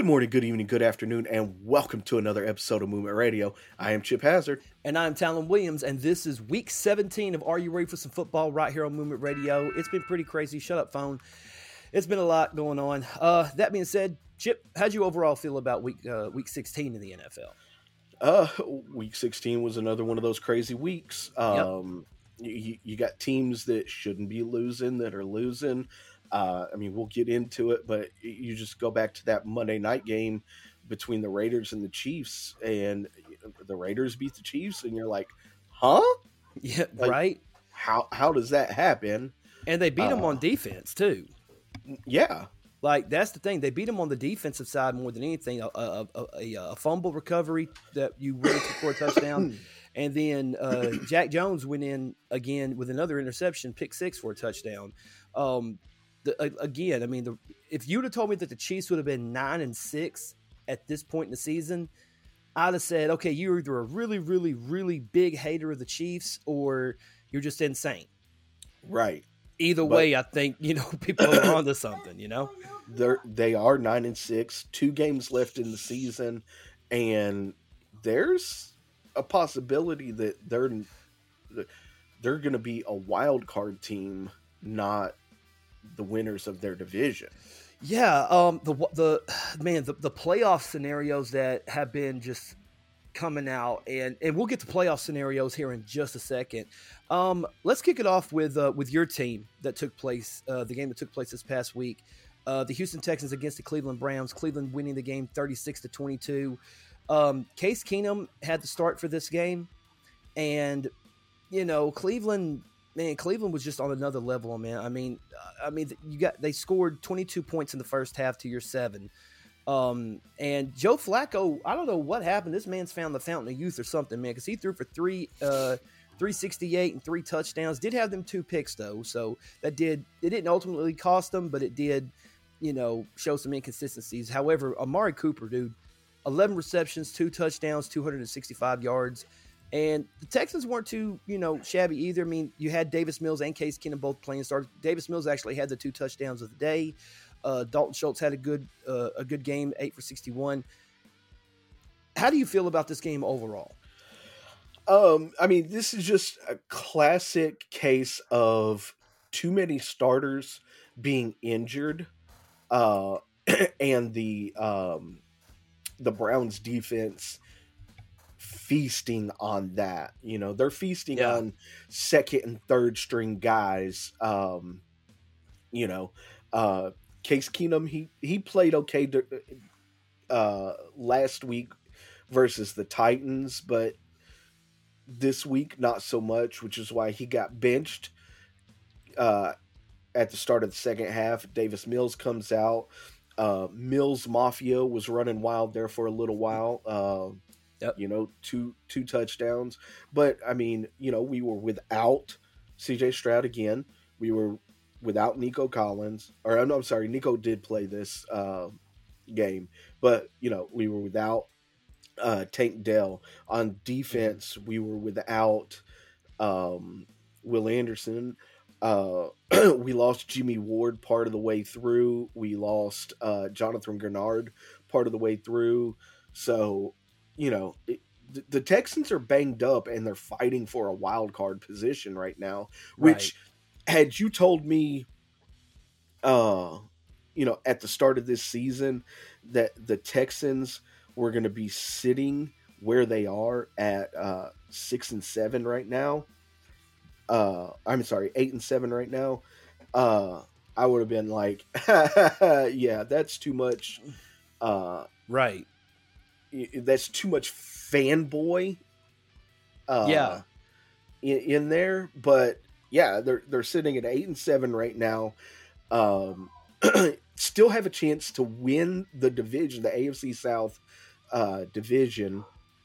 Good morning, good evening, good afternoon, and welcome to another episode of Movement Radio. I am Chip Hazard. And I'm Talon Williams, and this is week 17 of Are You Ready for Some Football right here on Movement Radio. It's been pretty crazy. Shut up, phone. It's been a lot going on. That being said, Chip, how'd you overall feel about week 16 in the NFL? Week 16 was another one of those crazy weeks. You got teams that shouldn't be losing that are losing. We'll get into it, but you just go back to that Monday night game between the Raiders and the Chiefs, and the Raiders beat the Chiefs, and you're like, huh? Yeah, like, right? How does that happen? And they beat them on defense, too. Yeah. Like, that's the thing. They beat them on the defensive side more than anything. A fumble recovery that you really took for a touchdown. And then Jack Jones went in again with another interception, pick six for a touchdown. If you'd have told me that the Chiefs would have been 9-6 at this point in the season, I'd have said, okay, you're either a really, really, really big hater of the Chiefs or you're just insane. Right. Either way, I think, people are onto something, They are 9-6, 2 games left in the season, and there's a possibility that they're going to be a wild card team, not the winners of their division. Yeah, the playoff scenarios that have been just coming out, and we'll get to playoff scenarios here in just a second. Let's kick it off with your team that took place, the game that took place this past week. The Houston Texans against the Cleveland Browns. Cleveland winning the game 36-22. Case Keenum had the start for this game, and Cleveland was just on another level, man. They scored 22 points in the first half to your 7. And Joe Flacco, I don't know what happened. This man's found the fountain of youth or something, man, because he threw for 368 and 3 touchdowns. Did have them 2 picks though, so it didn't ultimately cost them, but it did, show some inconsistencies. However, Amari Cooper, dude, 11 receptions, 2 touchdowns, 265 yards. And the Texans weren't too, shabby either. I mean, you had Davis Mills and Case Keenum both playing starters. Davis Mills actually had the 2 touchdowns of the day. Dalton Schultz had a good game, 8 for 61. How do you feel about this game overall? This is just a classic case of too many starters being injured, and the Browns defense feasting on that. They're feasting on second and third string guys. Case Keenum, he played okay last week versus the Titans, but this week not so much, which is why he got benched at the start of the second half. Davis Mills comes out. Mills Mafia was running wild there for a little while. Yep. 2 touchdowns. But, we were without CJ Stroud again. We were without Nico Collins. Or, I'm sorry, Nico did play this game. But, we were without Tank Dell. On defense, we were without Will Anderson. We lost Jimmy Ward part of the way through. We lost Jonathan Grenard part of the way through. So, the Texans are banged up and they're fighting for a wild card position right now, which had you told me, at the start of this season that the Texans were going to be sitting where they are at 6-7 right now. 8-7 right now. I would have been like, yeah, that's too much. Right. That's too much fanboy. In there, but yeah, they're sitting at 8-7 right now. Still have a chance to win the division, the AFC South division,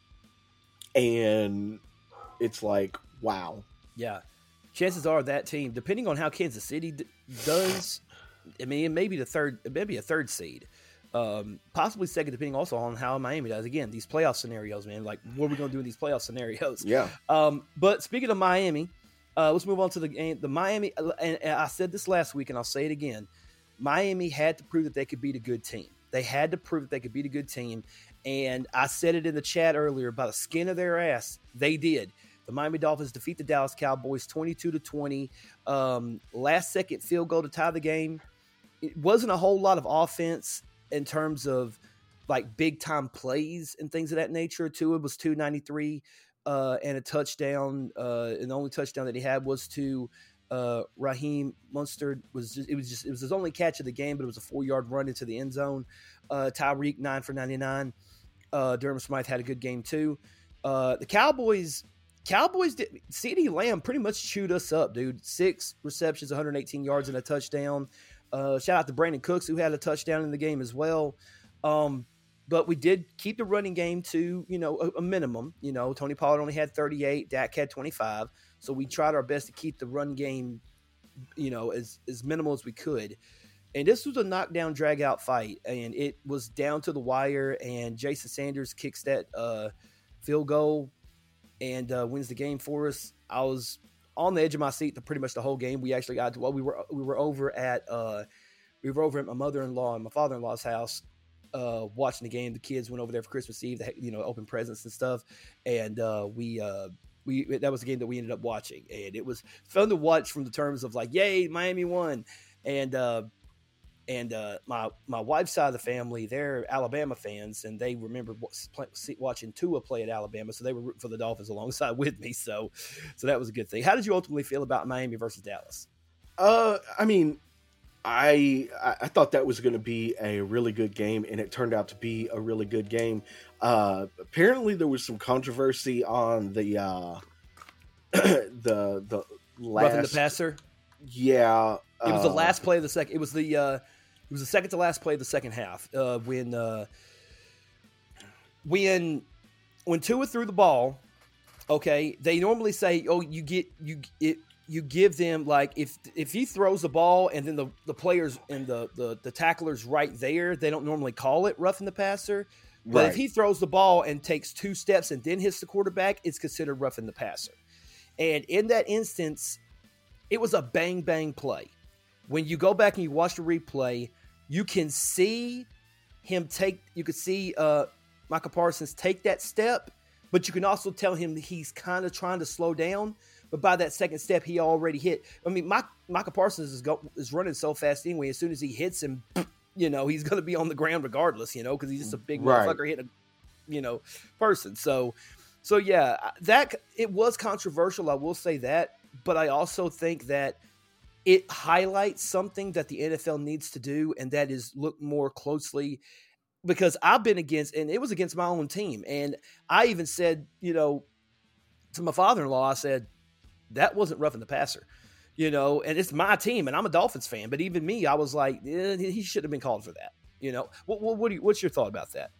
and it's like, wow. Yeah, chances are that team, depending on how Kansas City does, it may be a third seed. Possibly second, depending also on how Miami does. Again, these playoff scenarios, man. Like, what are we going to do in these playoff scenarios? Yeah. But speaking of Miami, let's move on to the game. The Miami, and I said this last week, and I'll say it again. Miami had to prove that they could beat a good team. They had to prove that they could beat a good team. And I said it in the chat earlier, by the skin of their ass, they did. The Miami Dolphins defeat the Dallas Cowboys 22-20. Last second field goal to tie the game. It wasn't a whole lot of offense in terms of like big time plays and things of that nature. Tua was 293 and a touchdown. And the only touchdown that he had was to Raheem Mostert. It was his only catch of the game, but it was a 4-yard run into the end zone. Tyreek 9 for 99. Durham Smythe had a good game too. The Cowboys did. CeeDee Lamb pretty much chewed us up, dude. 6 receptions, 118 yards and a touchdown. Shout out to Brandon Cooks, who had a touchdown in the game as well. But we did keep the running game to, a minimum. Tony Pollard only had 38. Dak had 25. So we tried our best to keep the run game, as minimal as we could. And this was a knockdown, drag-out fight. And it was down to the wire. And Jason Sanders kicks that field goal and wins the game for us. I was on the edge of my seat pretty much the whole game. We actually got to, we were over at my mother-in-law and my father-in-law's house watching the game. The kids went over there for Christmas Eve, open presents and stuff. And that was the game that we ended up watching. And it was fun to watch from the terms of like, yay, Miami won. And my wife's side of the family, they're Alabama fans, and they remember watching Tua play at Alabama, so they were rooting for the Dolphins alongside with me. So that was a good thing. How did you ultimately feel about Miami versus Dallas? I mean, I thought that was going to be a really good game, and it turned out to be a really good game. Apparently, there was some controversy on the the last roughing the passer. Yeah, it was the last play of the second. It was the second to last play of the second half when Tua threw the ball. Okay, they normally say, "Oh, you give them like if he throws the ball and then the players and the tackler's right there, they don't normally call it roughing the passer. But right. If he throws the ball and takes 2 steps and then hits the quarterback, it's considered roughing the passer. And in that instance, it was a bang bang play. When you go back and you watch the replay, you can see Micah Parsons take that step, but you can also tell him he's kind of trying to slow down. But by that second step, he already hit. I mean, Micah Parsons is running so fast anyway. As soon as he hits him, he's going to be on the ground regardless, because he's just a big motherfucker hitting a, person. So yeah, that it was controversial. I will say that, but I also think that it highlights something that the NFL needs to do, and that is look more closely. Because I've been against, and it was against my own team, and I even said, to my father-in-law, I said, that wasn't roughing the passer, and it's my team, and I'm a Dolphins fan. But even me, I was like, he should have been called for that. What's your thought about that?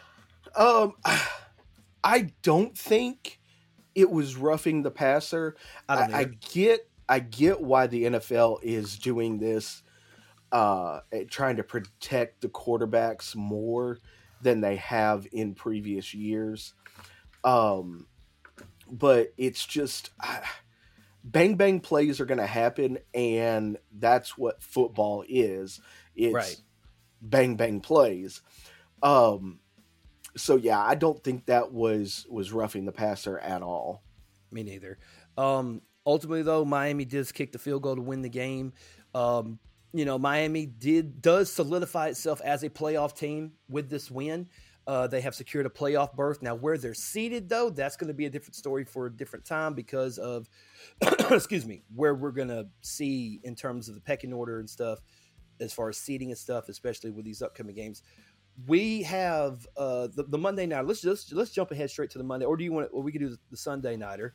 I don't think it was roughing the passer. I get why the NFL is doing this, trying to protect the quarterbacks more than they have in previous years. But it's just bang bang plays are going to happen, and that's what football is. It's right. Bang bang plays. So yeah, I don't think that was roughing the passer at all. Me neither. Ultimately though, Miami does kick the field goal to win the game. Miami does solidify itself as a playoff team with this win. They have secured a playoff berth. Now, where they're seated, though, that's going to be a different story for a different time because of, where we're going to see in terms of the pecking order and stuff, as far as seeding and stuff, especially with these upcoming games. We have the Monday night. Let's jump ahead straight to the Monday, or do you want? Or we could do the Sunday nighter.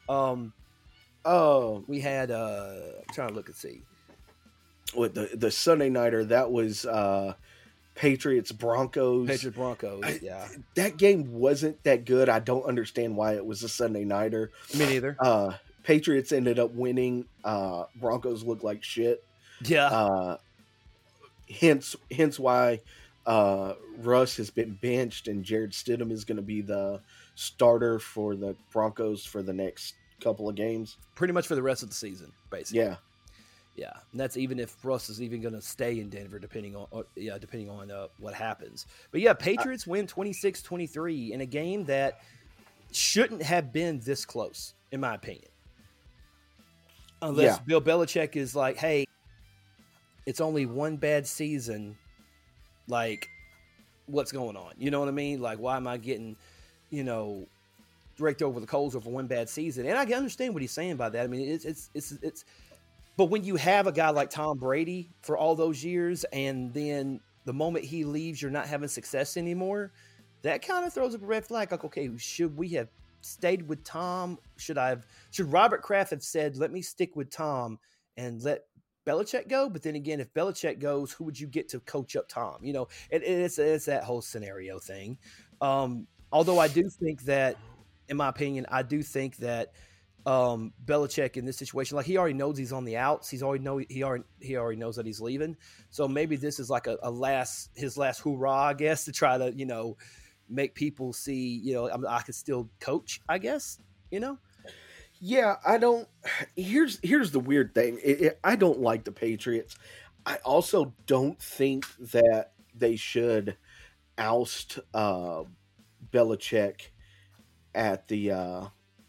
We had. I'm trying to look and see. With the Sunday nighter, that was Patriots Broncos. Yeah. That game wasn't that good. I don't understand why it was a Sunday nighter. Me neither. Patriots ended up winning. Broncos look like shit. Yeah. Hence why Russ has been benched and Jared Stidham is going to be the starter for the Broncos for the next couple of games. Pretty much for the rest of the season, basically. Yeah. Yeah, and that's even if Russ is even going to stay in Denver, depending on what happens. But yeah, Patriots win 26-23 in a game that shouldn't have been this close, in my opinion. Unless Bill Belichick is like, hey, it's only one bad season. Like, what's going on? You know what I mean? Like, why am I getting, raked over the coals over one bad season? And I can understand what he's saying by that. I mean, it's but when you have a guy like Tom Brady for all those years, and then the moment he leaves, you're not having success anymore, that kind of throws up a red flag. Like, okay, should we have stayed with Tom? Should Robert Kraft have said, let me stick with Tom and let Belichick go? But then again, if Belichick goes, who would you get to coach up Tom? It's that whole scenario thing. Although I do think that, in my opinion, Belichick in this situation, like, he already knows he's on the outs. He already knows that he's leaving. So maybe this is like his last hoorah, I guess, to try to, make people see, I could still coach, I guess, Yeah, I don't. Here's the weird thing. I don't like the Patriots. I also don't think that they should oust Belichick at the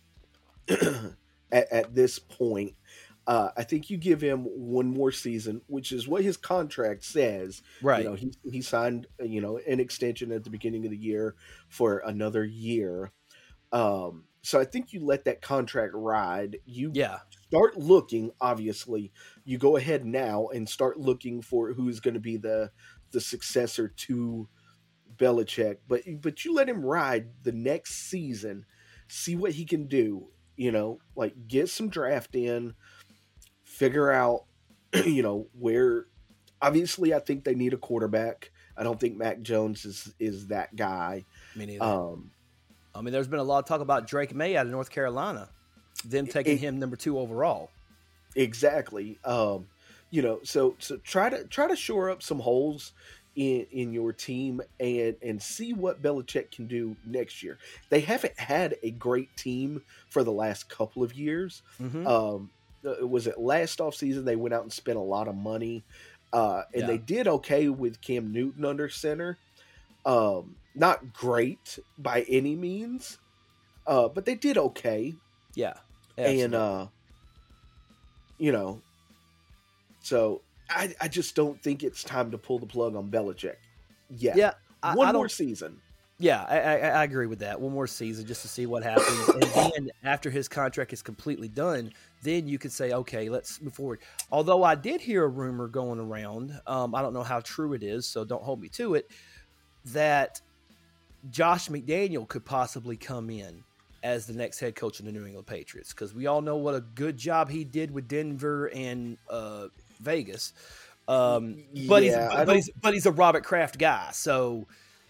at this point. I think you give him one more season, which is what his contract says. Right. He signed an extension at the beginning of the year for another year. So I think you let that contract ride. You start looking, obviously. You go ahead now and start looking for who's going to be the successor to Belichick. But you let him ride the next season, see what he can do. Like, get some draft in, figure out, where. Obviously, I think they need a quarterback. I don't think Mac Jones is that guy. Me neither. I mean, there's been a lot of talk about Drake May out of North Carolina, them taking him number 2 overall. Exactly. So try to shore up some holes in your team and see what Belichick can do next year. They haven't had a great team for the last couple of years. Mm-hmm. Was it last offseason they went out and spent a lot of money, and they did okay with Cam Newton under center. Not great by any means, but they did okay. Yeah. Absolutely. And, so I just don't think it's time to pull the plug on Belichick yet. Yeah. One more season. Yeah, I agree with that. One more season just to see what happens. And then after his contract is completely done, then you could say, okay, let's move forward. Although I did hear a rumor going around, I don't know how true it is, so don't hold me to it, that Josh McDaniel could possibly come in as the next head coach of the New England Patriots, because we all know what a good job he did with Denver and Vegas. But he's a Robert Kraft guy, so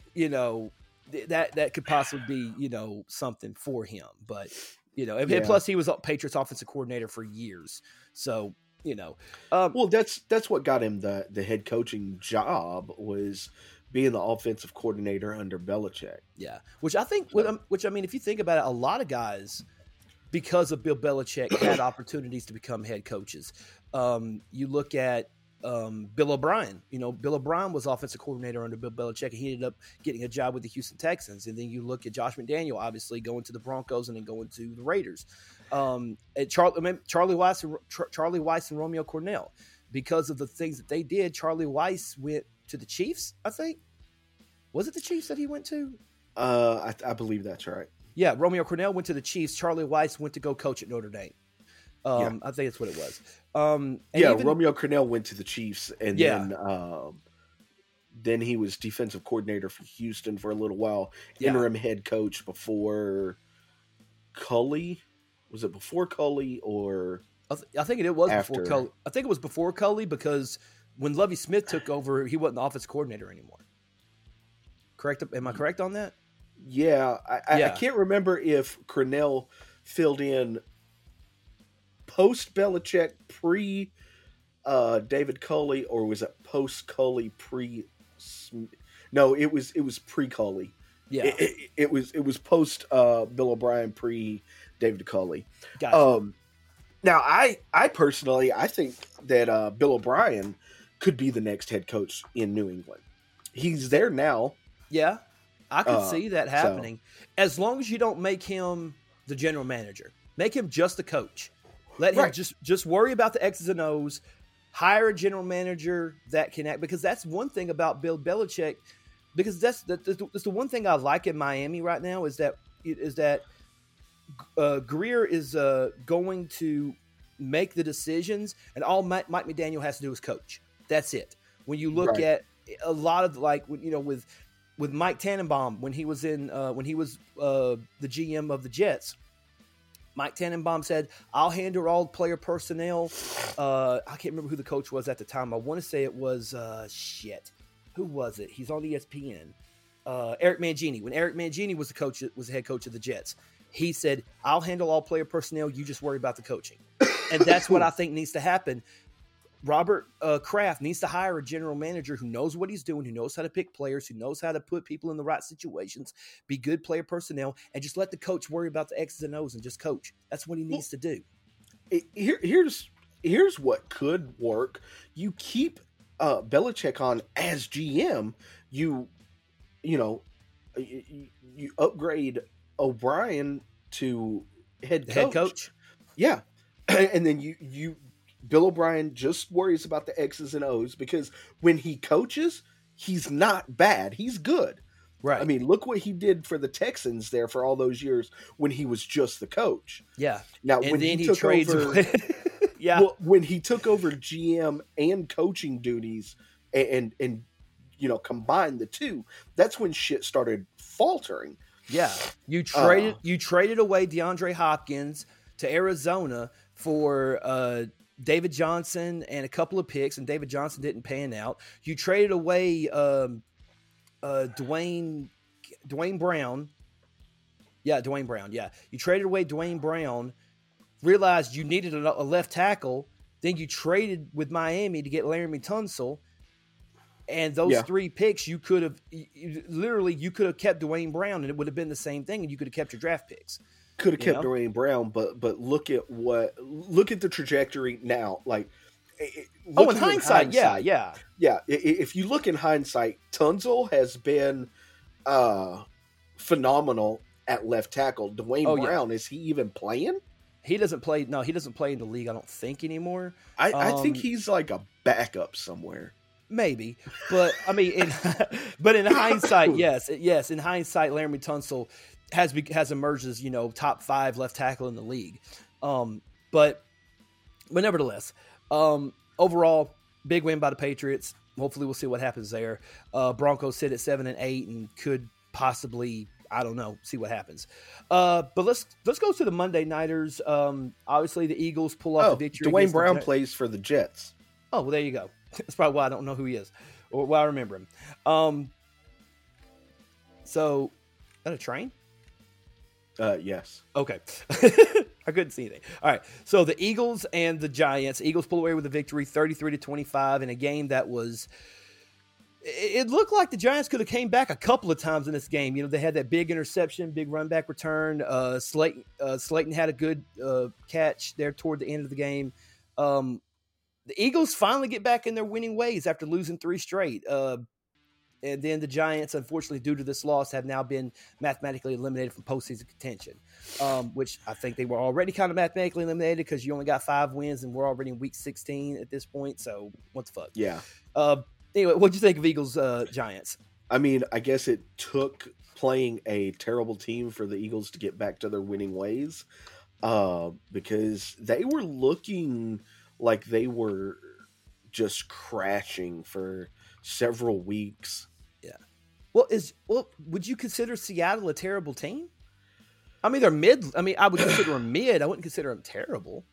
that could possibly be something for him. But and plus he was a Patriots offensive coordinator for years, so well, that's what got him the head coaching job, was being the offensive coordinator under Belichick. Yeah, which I think, which I mean, if you think about it, a lot of guys, because of Bill Belichick, had opportunities to become head coaches. You look at Bill O'Brien. Bill O'Brien was offensive coordinator under Bill Belichick, and he ended up getting a job with the Houston Texans. And then you look at Josh McDaniel, obviously going to the Broncos and then going to the Raiders. And Charlie Weiss and Romeo Cornell, because of the things that they did. Charlie Weiss went to the Chiefs, I think. Was it the Chiefs that he went to? I believe that's right. Yeah, Romeo Cornell went to the Chiefs. Charlie Weiss went to go coach at Notre Dame. I think that's what it was. Romeo Cornell went to the Chiefs, and then he was defensive coordinator for Houston for a little while, interim head coach before Culley. Was it before Culley or? I think it was after. Before Culley. I think it was before Culley, because when Lovie Smith took over, he wasn't the offensive coordinator anymore. Correct? Am I correct on that? Yeah, I can't remember if Cornell filled in post Belichick, pre David Culley, or was it post Culley, pre? No, it was pre Culley. Yeah, it was post Bill O'Brien, pre David Culley. Gotcha. Now, I personally, I think that Bill O'Brien could be the next head coach in New England. He's there now. Yeah, I could see that So happening. As long as you don't make him the general manager. Make him just the coach. Let him Right. just worry about the X's and O's. Hire a general manager that can act, because that's one thing about Bill Belichick. Because that's the one thing I like in Miami right now is that Greer is going to make the decisions, and all Mike McDaniel has to do is coach. That's it. When you look Right. at a lot of with Mike Tannenbaum when he was the GM of the Jets. Mike Tannenbaum said, "I'll handle all player personnel." I can't remember who the coach was at the time. I want to say it was Who was it? He's on ESPN. Eric Mangini. When Eric Mangini was the head coach of the Jets, he said, "I'll handle all player personnel. You just worry about the coaching." And that's what I think needs to happen. Robert Kraft needs to hire a general manager who knows what he's doing, who knows how to pick players, who knows how to put people in the right situations, be good player personnel, and just let the coach worry about the X's and O's and just coach. That's what he needs to do. Here's what could work. You keep Belichick on as GM. You upgrade O'Brien to head coach. Head coach? Yeah, and then you Bill O'Brien just worries about the X's and O's, because when he coaches, he's not bad. He's good. Right. I mean, look what he did for the Texans there for all those years when he was just the coach. Yeah. Now, And when then he he took trades over, away. Yeah. well, when he took over GM and coaching duties and combined the two, that's when shit started faltering. Yeah. You traded away DeAndre Hopkins to Arizona for David Johnson and a couple of picks, and David Johnson didn't pan out. You traded away Dwayne Brown. Yeah, Dwayne Brown. Yeah. You traded away Dwayne Brown, realized you needed a left tackle, then you traded with Miami to get Laramie Tunsil. And those 3 picks, you could have kept Dwayne Brown, and it would have been the same thing, and you could have kept your draft picks. Could have kept Dwayne Brown, but look at the trajectory now. Like, in hindsight, yeah. If you look in hindsight, Tunsil has been phenomenal at left tackle. Dwayne Brown, is he even playing? He doesn't play. No, he doesn't play in the league, I don't think, anymore. I think he's like a backup somewhere. Maybe, but I mean, in hindsight, yes. In hindsight, Laramie Tunsil has emerged as top 5 left tackle in the league. But nevertheless, overall, big win by the Patriots. Hopefully, we'll see what happens there. Broncos sit at 7-8 and could possibly, I don't know, see what happens. But let's go to the Monday nighters. Obviously, the Eagles pull off the victory. Dwayne Brown plays for the Jets. Oh, well, there you go. That's probably why I don't know who he is, or why I remember him. So, is that a train? Yes. Okay. I couldn't see anything. All right. So the Eagles and the Giants. Eagles pull away with a victory, 33-25, in a game that was. It looked like the Giants could have came back a couple of times in this game. They had that big interception, big run back return. Slayton had a good catch there toward the end of the game. The Eagles finally get back in their winning ways after losing 3 straight. And then the Giants, unfortunately, due to this loss, have now been mathematically eliminated from postseason contention, which I think they were already kind of mathematically eliminated because you only got 5 wins and we're already in week 16 at this point. So what the fuck? Yeah. Anyway, what'd you think of Eagles Giants? I mean, I guess it took playing a terrible team for the Eagles to get back to their winning ways, because they were looking like they were just crashing for several weeks. Yeah. Well, would you consider Seattle a terrible team? I mean, they're mid. I mean, I would consider them mid. I wouldn't consider them terrible.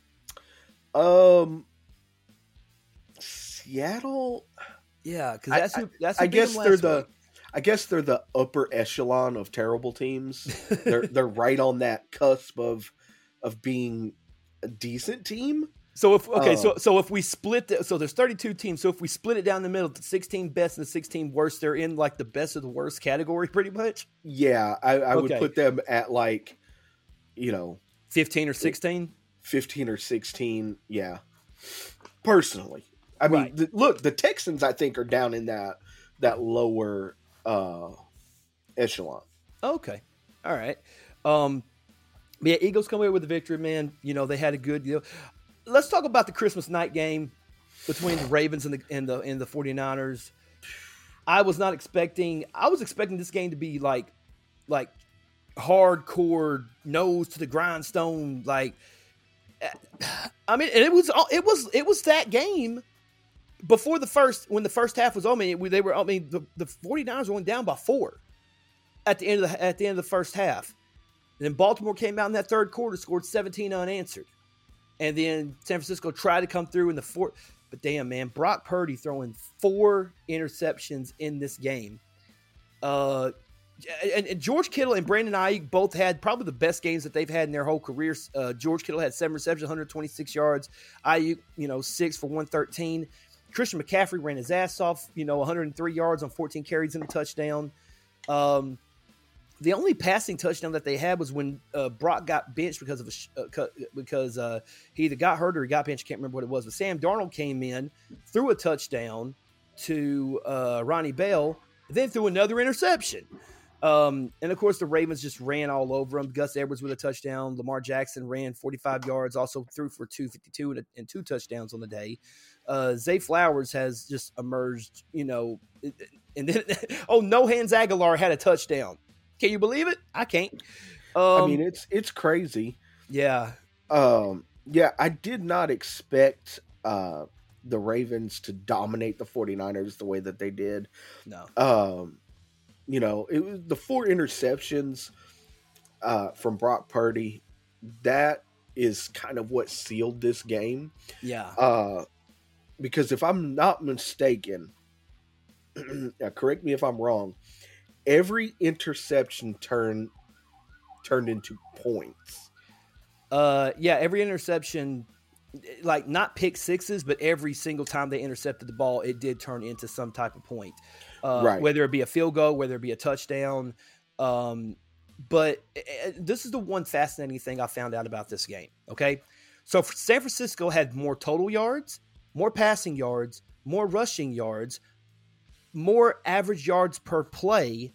Seattle. Yeah, because that's. I guess they're the upper echelon of terrible teams. they're right on that cusp of being a decent team. So if we split so there's 32 teams. So if we split it down the middle, the 16 best and the 16 worst, they're in like the best of the worst category, pretty much. Yeah, I would put them at 15 or 16. 15 or 16. Yeah. Personally. I mean, Right. look, the Texans, I think, are down in that lower echelon. Okay. All right. Yeah, Eagles come away with the victory, man. You know, they had a good deal. Let's talk about the Christmas night game between the Ravens and the 49ers. I was expecting this game to be like hardcore, nose to the grindstone. Like, I mean, and it was that game before when the first half was on. The 49ers were going down by 4 at the end of the first half. And then Baltimore came out in that third quarter, scored 17 unanswered. And then San Francisco tried to come through in the fourth. But damn, man, Brock Purdy throwing 4 interceptions in this game. And George Kittle and Brandon Ayuk both had probably the best games that they've had in their whole careers. George Kittle had 7 receptions, 126 yards. Ayuk, 6 for 113. Christian McCaffrey ran his ass off, 103 yards on 14 carries and a touchdown. The only passing touchdown that they had was when Brock got benched because he either got hurt or he got benched. I can't remember what it was. But Sam Darnold came in, threw a touchdown to Ronnie Bell, then threw another interception. And, of course, the Ravens just ran all over them. Gus Edwards with a touchdown. Lamar Jackson ran 45 yards, also threw for 252 and 2 touchdowns on the day. Zay Flowers has just emerged, and then, No Hands Aguilar had a touchdown. Can you believe it? I can't. I mean, it's crazy. Yeah. Yeah, I did not expect the Ravens to dominate the 49ers the way that they did. No. It was the 4 interceptions from Brock Purdy. That is kind of what sealed this game. Yeah. Because if I'm not mistaken, correct me if I'm wrong, every interception turned into points. Yeah, every interception, like not pick sixes, but every single time they intercepted the ball, it did turn into some type of point. Right. Whether it be a field goal, whether it be a touchdown. But this is the one fascinating thing I found out about this game. Okay. So San Francisco had more total yards, more passing yards, more rushing yards, more average yards per play,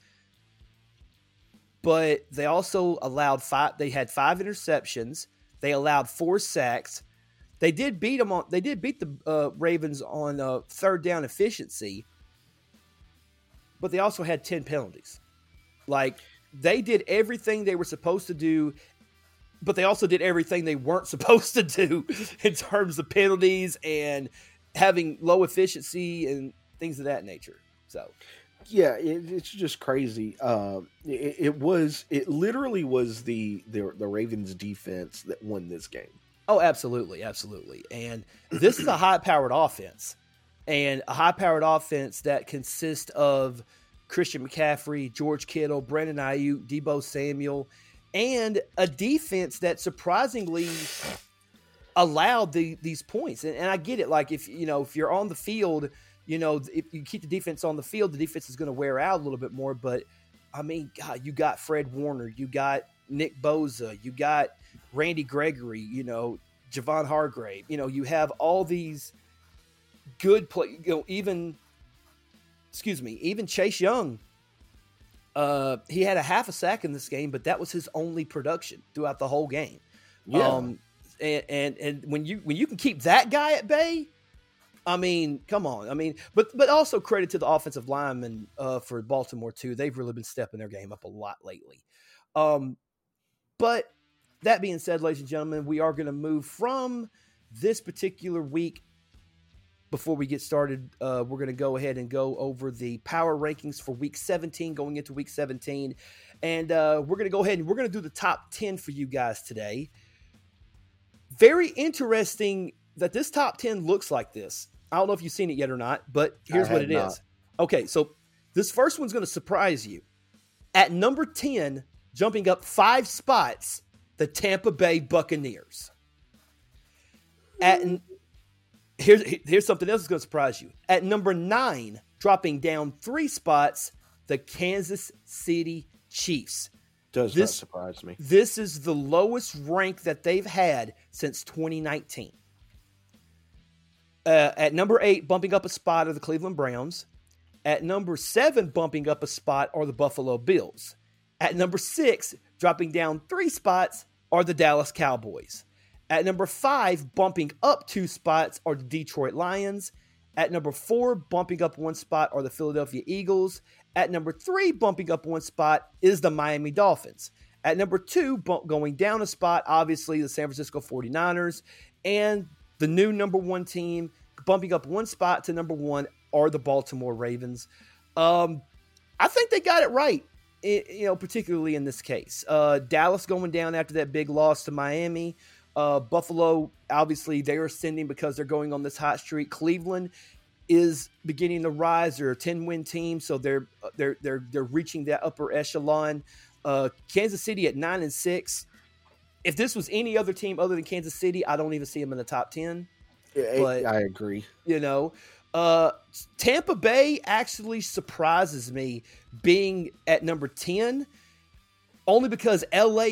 but they also allowed 5. They had 5 interceptions. They allowed 4 sacks. They did beat the Ravens on third down efficiency, but they also had 10 penalties. Like, they did everything they were supposed to do, but they also did everything they weren't supposed to do in terms of penalties and having low efficiency and things of that nature. So, yeah, it's just crazy. It literally was the Ravens defense that won this game. Oh, absolutely, absolutely. And this is a high-powered offense, and a high-powered offense that consists of Christian McCaffrey, George Kittle, Brandon Ayuk, Deebo Samuel, and a defense that surprisingly allowed these points. And I get it. Like, if you're on the field, if you keep the defense on the field, the defense is going to wear out a little bit more. But, I mean, God, you got Fred Warner, you got Nick Bosa, you got Randy Gregory, Javon Hargrave. You have all these good play. Even Chase Young. He had a half a sack in this game, but that was his only production throughout the whole game. Yeah. And when you can keep that guy at bay, I mean, come on. I mean, but also credit to the offensive linemen for Baltimore too. They've really been stepping their game up a lot lately. But that being said, ladies and gentlemen, we are going to move from this particular week. Before we get started, we're going to go ahead and go over the power rankings for Week 17, going into Week 17. And we're going to go ahead and we're going to do the top 10 for you guys today. Very interesting that this top 10 looks like this. I don't know if you've seen it yet or not, but here's what it is. Okay, so this first one's going to surprise you. At number 10, jumping up 5 spots, the Tampa Bay Buccaneers. Here's something else that's going to surprise you. At number 9, dropping down 3 spots, the Kansas City Chiefs. Does not surprise me. This is the lowest rank that they've had since 2019. At number 8, bumping up a spot, are the Cleveland Browns. At number 7, bumping up a spot, are the Buffalo Bills. At number 6, dropping down 3 spots, are the Dallas Cowboys. At number 5, bumping up 2 spots, are the Detroit Lions. At number 4, bumping up 1 spot, are the Philadelphia Eagles. At number 3, bumping up 1 spot, is the Miami Dolphins. At number 2, going down a spot, obviously the San Francisco 49ers. And the new number 1 team, bumping up 1 spot to number 1, are the Baltimore Ravens. I think they got it right, particularly in this case. Dallas going down after that big loss to Miami. Buffalo, obviously, they're ascending because they're going on this hot streak. Cleveland is beginning to rise. They're a 10-win team, so they're reaching that upper echelon. Kansas City at 9-6. If this was any other team other than Kansas City, I don't even see them in the top 10. But, I agree. Tampa Bay actually surprises me being at number 10, only because LA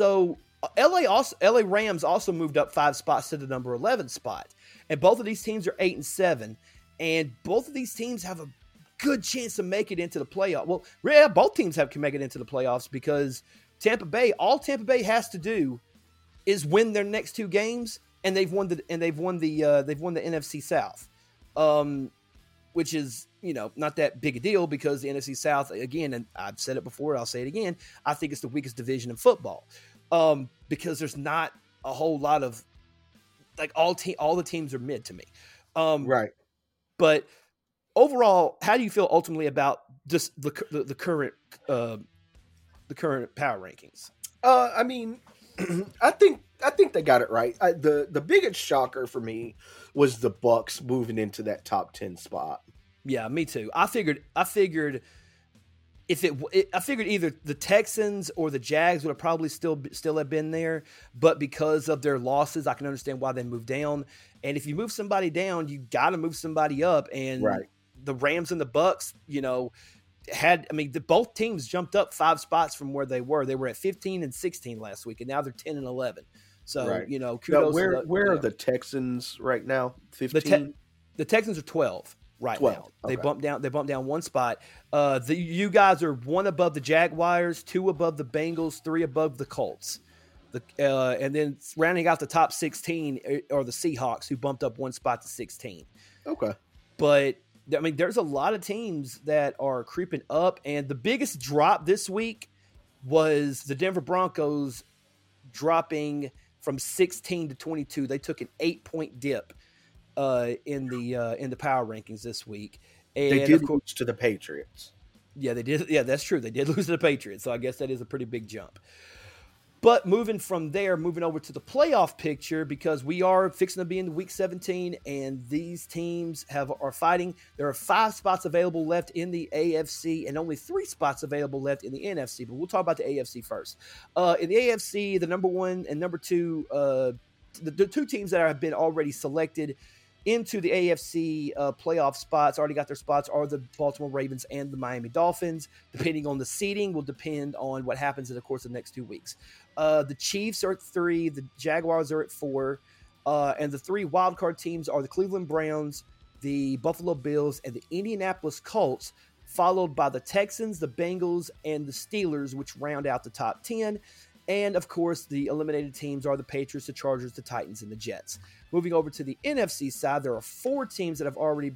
Rams also moved up 5 spots to the number 11 spot. And both of these teams are 8-7. And both of these teams have a good chance to make it into the playoff. Well, yeah, both teams can make it into the playoffs because all Tampa Bay has to do is win their next 2 games, and they've won the NFC South, which is not that big a deal because the NFC South, again, and I've said it before, I'll say it again, I think it's the weakest division in football because there's not a whole lot of all the teams are mid to me, right? But overall, how do you feel ultimately about just the current power rankings? I mean, I think they got it right. The biggest shocker for me was the Bucs moving into that top 10 spot. Yeah, me too. I figured either the Texans or the Jags would have probably still have been there, but because of their losses, I can understand why they moved down. And if you move somebody down, you got to move somebody up. And the Rams and the Bucs, both teams jumped up 5 spots from where they were. They were at 15 and 16 last week, and now they're 10 and 11. So, kudos. Now, where are the Texans right now? 15? The Texans are 12 now. Okay. They bumped down 1 spot. You guys are 1 above the Jaguars, 2 above the Bengals, 3 above the Colts. And then rounding out the top 16 are the Seahawks, who bumped up 1 spot to 16. Okay. But there's a lot of teams that are creeping up, and the biggest drop this week was the Denver Broncos dropping from 16 to 22. They took an 8-point dip in the power rankings this week. And they did lose to the Patriots. Yeah, they did. Yeah, that's true. They did lose to the Patriots, so I guess that is a pretty big jump. But moving over to the playoff picture, because we are fixing to be in week 17, and these teams are fighting. There are 5 spots available left in the AFC, and only 3 spots available left in the NFC. But we'll talk about the AFC first. In the AFC, the number 1 and number 2, the 2 teams that have been already selected into the AFC playoff spots, already got their spots, are the Baltimore Ravens and the Miami Dolphins. Depending on the seeding will depend on what happens in the course of the next 2 weeks. The Chiefs are at 3, the Jaguars are at 4, and the 3 wildcard teams are the Cleveland Browns, the Buffalo Bills, and the Indianapolis Colts, followed by the Texans, the Bengals, and the Steelers, which round out the top 10. And, of course, the eliminated teams are the Patriots, the Chargers, the Titans, and the Jets. Moving over to the NFC side, there are 4 teams that have already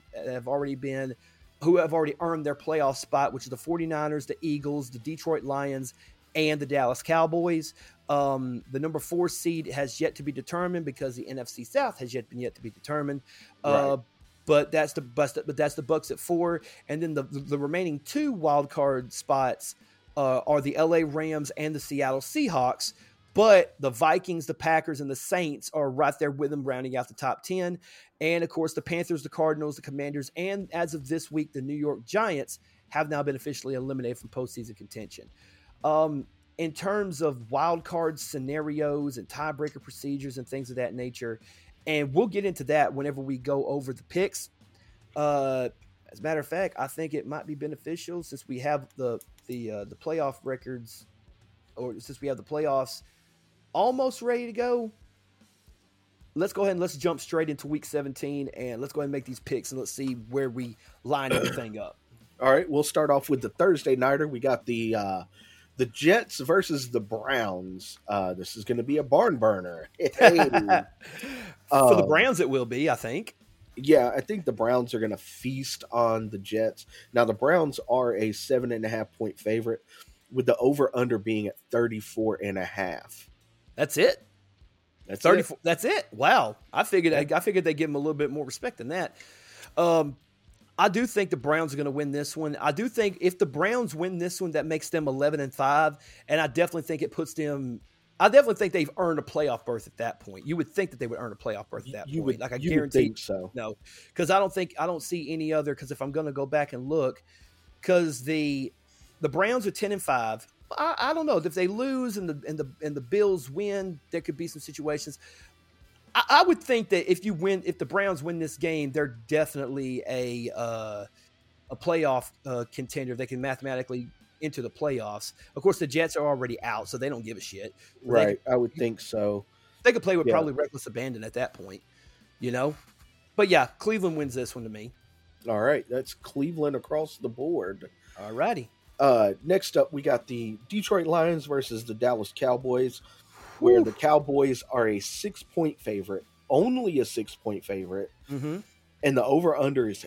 earned their playoff spot, which is the 49ers, the Eagles, the Detroit Lions, and the Dallas Cowboys. The number 4 seed has yet to be determined because the NFC South has yet to be determined. Right. But that's the Bucs at 4, and then the remaining 2 wild card spots are the LA Rams and the Seattle Seahawks, but the Vikings, the Packers, and the Saints are right there with them, rounding out the top 10. And, of course, the Panthers, the Cardinals, the Commanders, and as of this week, the New York Giants have now been officially eliminated from postseason contention. In terms of wild card scenarios and tiebreaker procedures and things of that nature, and we'll get into that whenever we go over the picks. As a matter of fact, I think it might be beneficial since we have the playoff records or since we have the playoffs almost ready to go, let's go ahead and let's jump straight into week 17 and let's go ahead and make these picks and let's see where we line everything up. All right, we'll start off with the Thursday nighter. We got the Jets versus the Browns. This is going to be a barn burner. Hey. For the Browns, it will be, I think. Yeah, I think the Browns are going to feast on the Jets. Now, the Browns are a 7.5-point favorite, with the over/under being at 34.5. That's it. That's 34. it. That's it. Wow. I figured they give them a little bit more respect than that. I do think the Browns are going to win this one. I do think if the Browns win this one, that makes them 11-5, and I definitely think it puts them. I definitely think they've earned a playoff berth at that point. You would think that they would earn a playoff berth at that point. Like I guarantee so. No, because I don't see any other. Because if I'm going to go back and look, because the Browns are 10-5. I don't know if they lose and the Bills win, there could be some situations. I would think that if the Browns win this game, they're definitely a playoff contender. They can mathematically enter the playoffs. Of course, the Jets are already out, so they don't give a shit. Right, I would think so. They could play with probably reckless abandon at that point, you know? But yeah, Cleveland wins this one to me. All right, that's Cleveland across the board. All righty. Next up, we got the Detroit Lions versus the Dallas Cowboys, where the Cowboys are a 6-point favorite, only a 6-point favorite, and the over/under is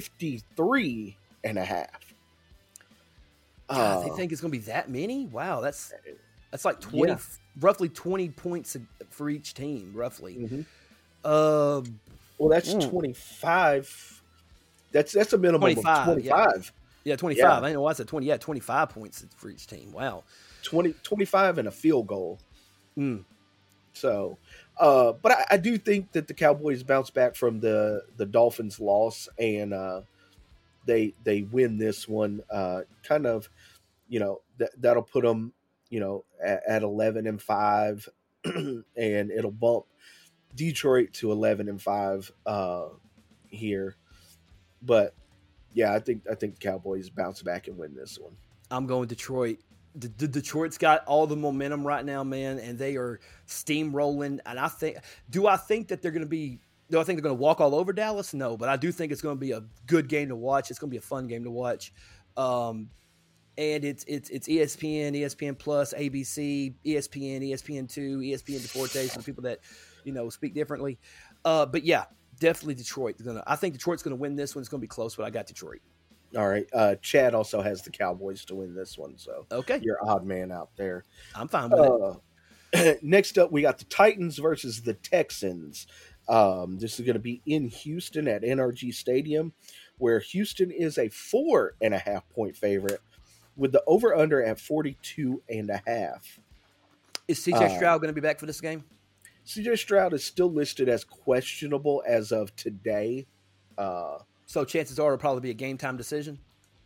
53.5. God, they think it's going to be that many? Wow, that's like 20, roughly 20 points for each team, roughly. Well, that's 25. That's a minimum 25, of 25. Yeah, 25. Yeah. I didn't know why I said 20. Yeah, 25 points for each team. Wow. 25 and a field goal. So, but I do think that the Cowboys bounce back from the Dolphins' loss, and they win this one. Kind of, that'll put them, at 11-5, and it'll bump Detroit to 11-5 here. But yeah, I think the Cowboys bounce back and win this one. I'm going Detroit. Detroit's got all the momentum right now, man, and they are steamrolling. And I think that they're going to be? Do I think they're going to walk all over Dallas? No, but I do think it's going to be a good game to watch. It's going to be a fun game to watch. And it's ESPN, ESPN Plus, ABC, ESPN, ESPN2, ESPN Deportes for the people that speak differently. But yeah, definitely Detroit. I think Detroit's going to win this one. It's going to be close, but I got Detroit. All right. Chad also has the Cowboys to win this one, so okay, you're odd man out there. I'm fine with it. Next up, we got the Titans versus the Texans. This is going to be in Houston at NRG Stadium, where Houston is a 4.5-point favorite, with the over/under at 42.5. Is CJ Stroud going to be back for this game? CJ Stroud is still listed as questionable as of today. So chances are it'll probably be a game time decision.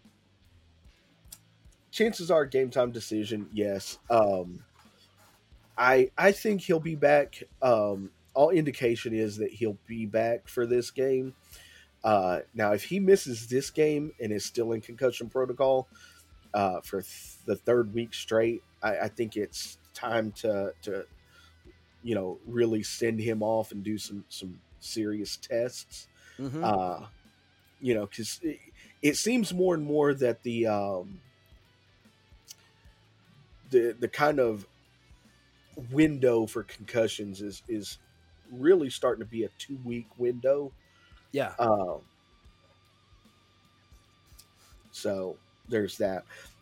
Chances are game time decision. Yes. I think he'll be back. All indication is that he'll be back for this game. Now, if he misses this game and is still in concussion protocol for the third week straight, I think it's time to really send him off and do some serious tests. Because it seems more and more that the kind of window for concussions is really starting to be a 2-week window. Yeah. So there's that.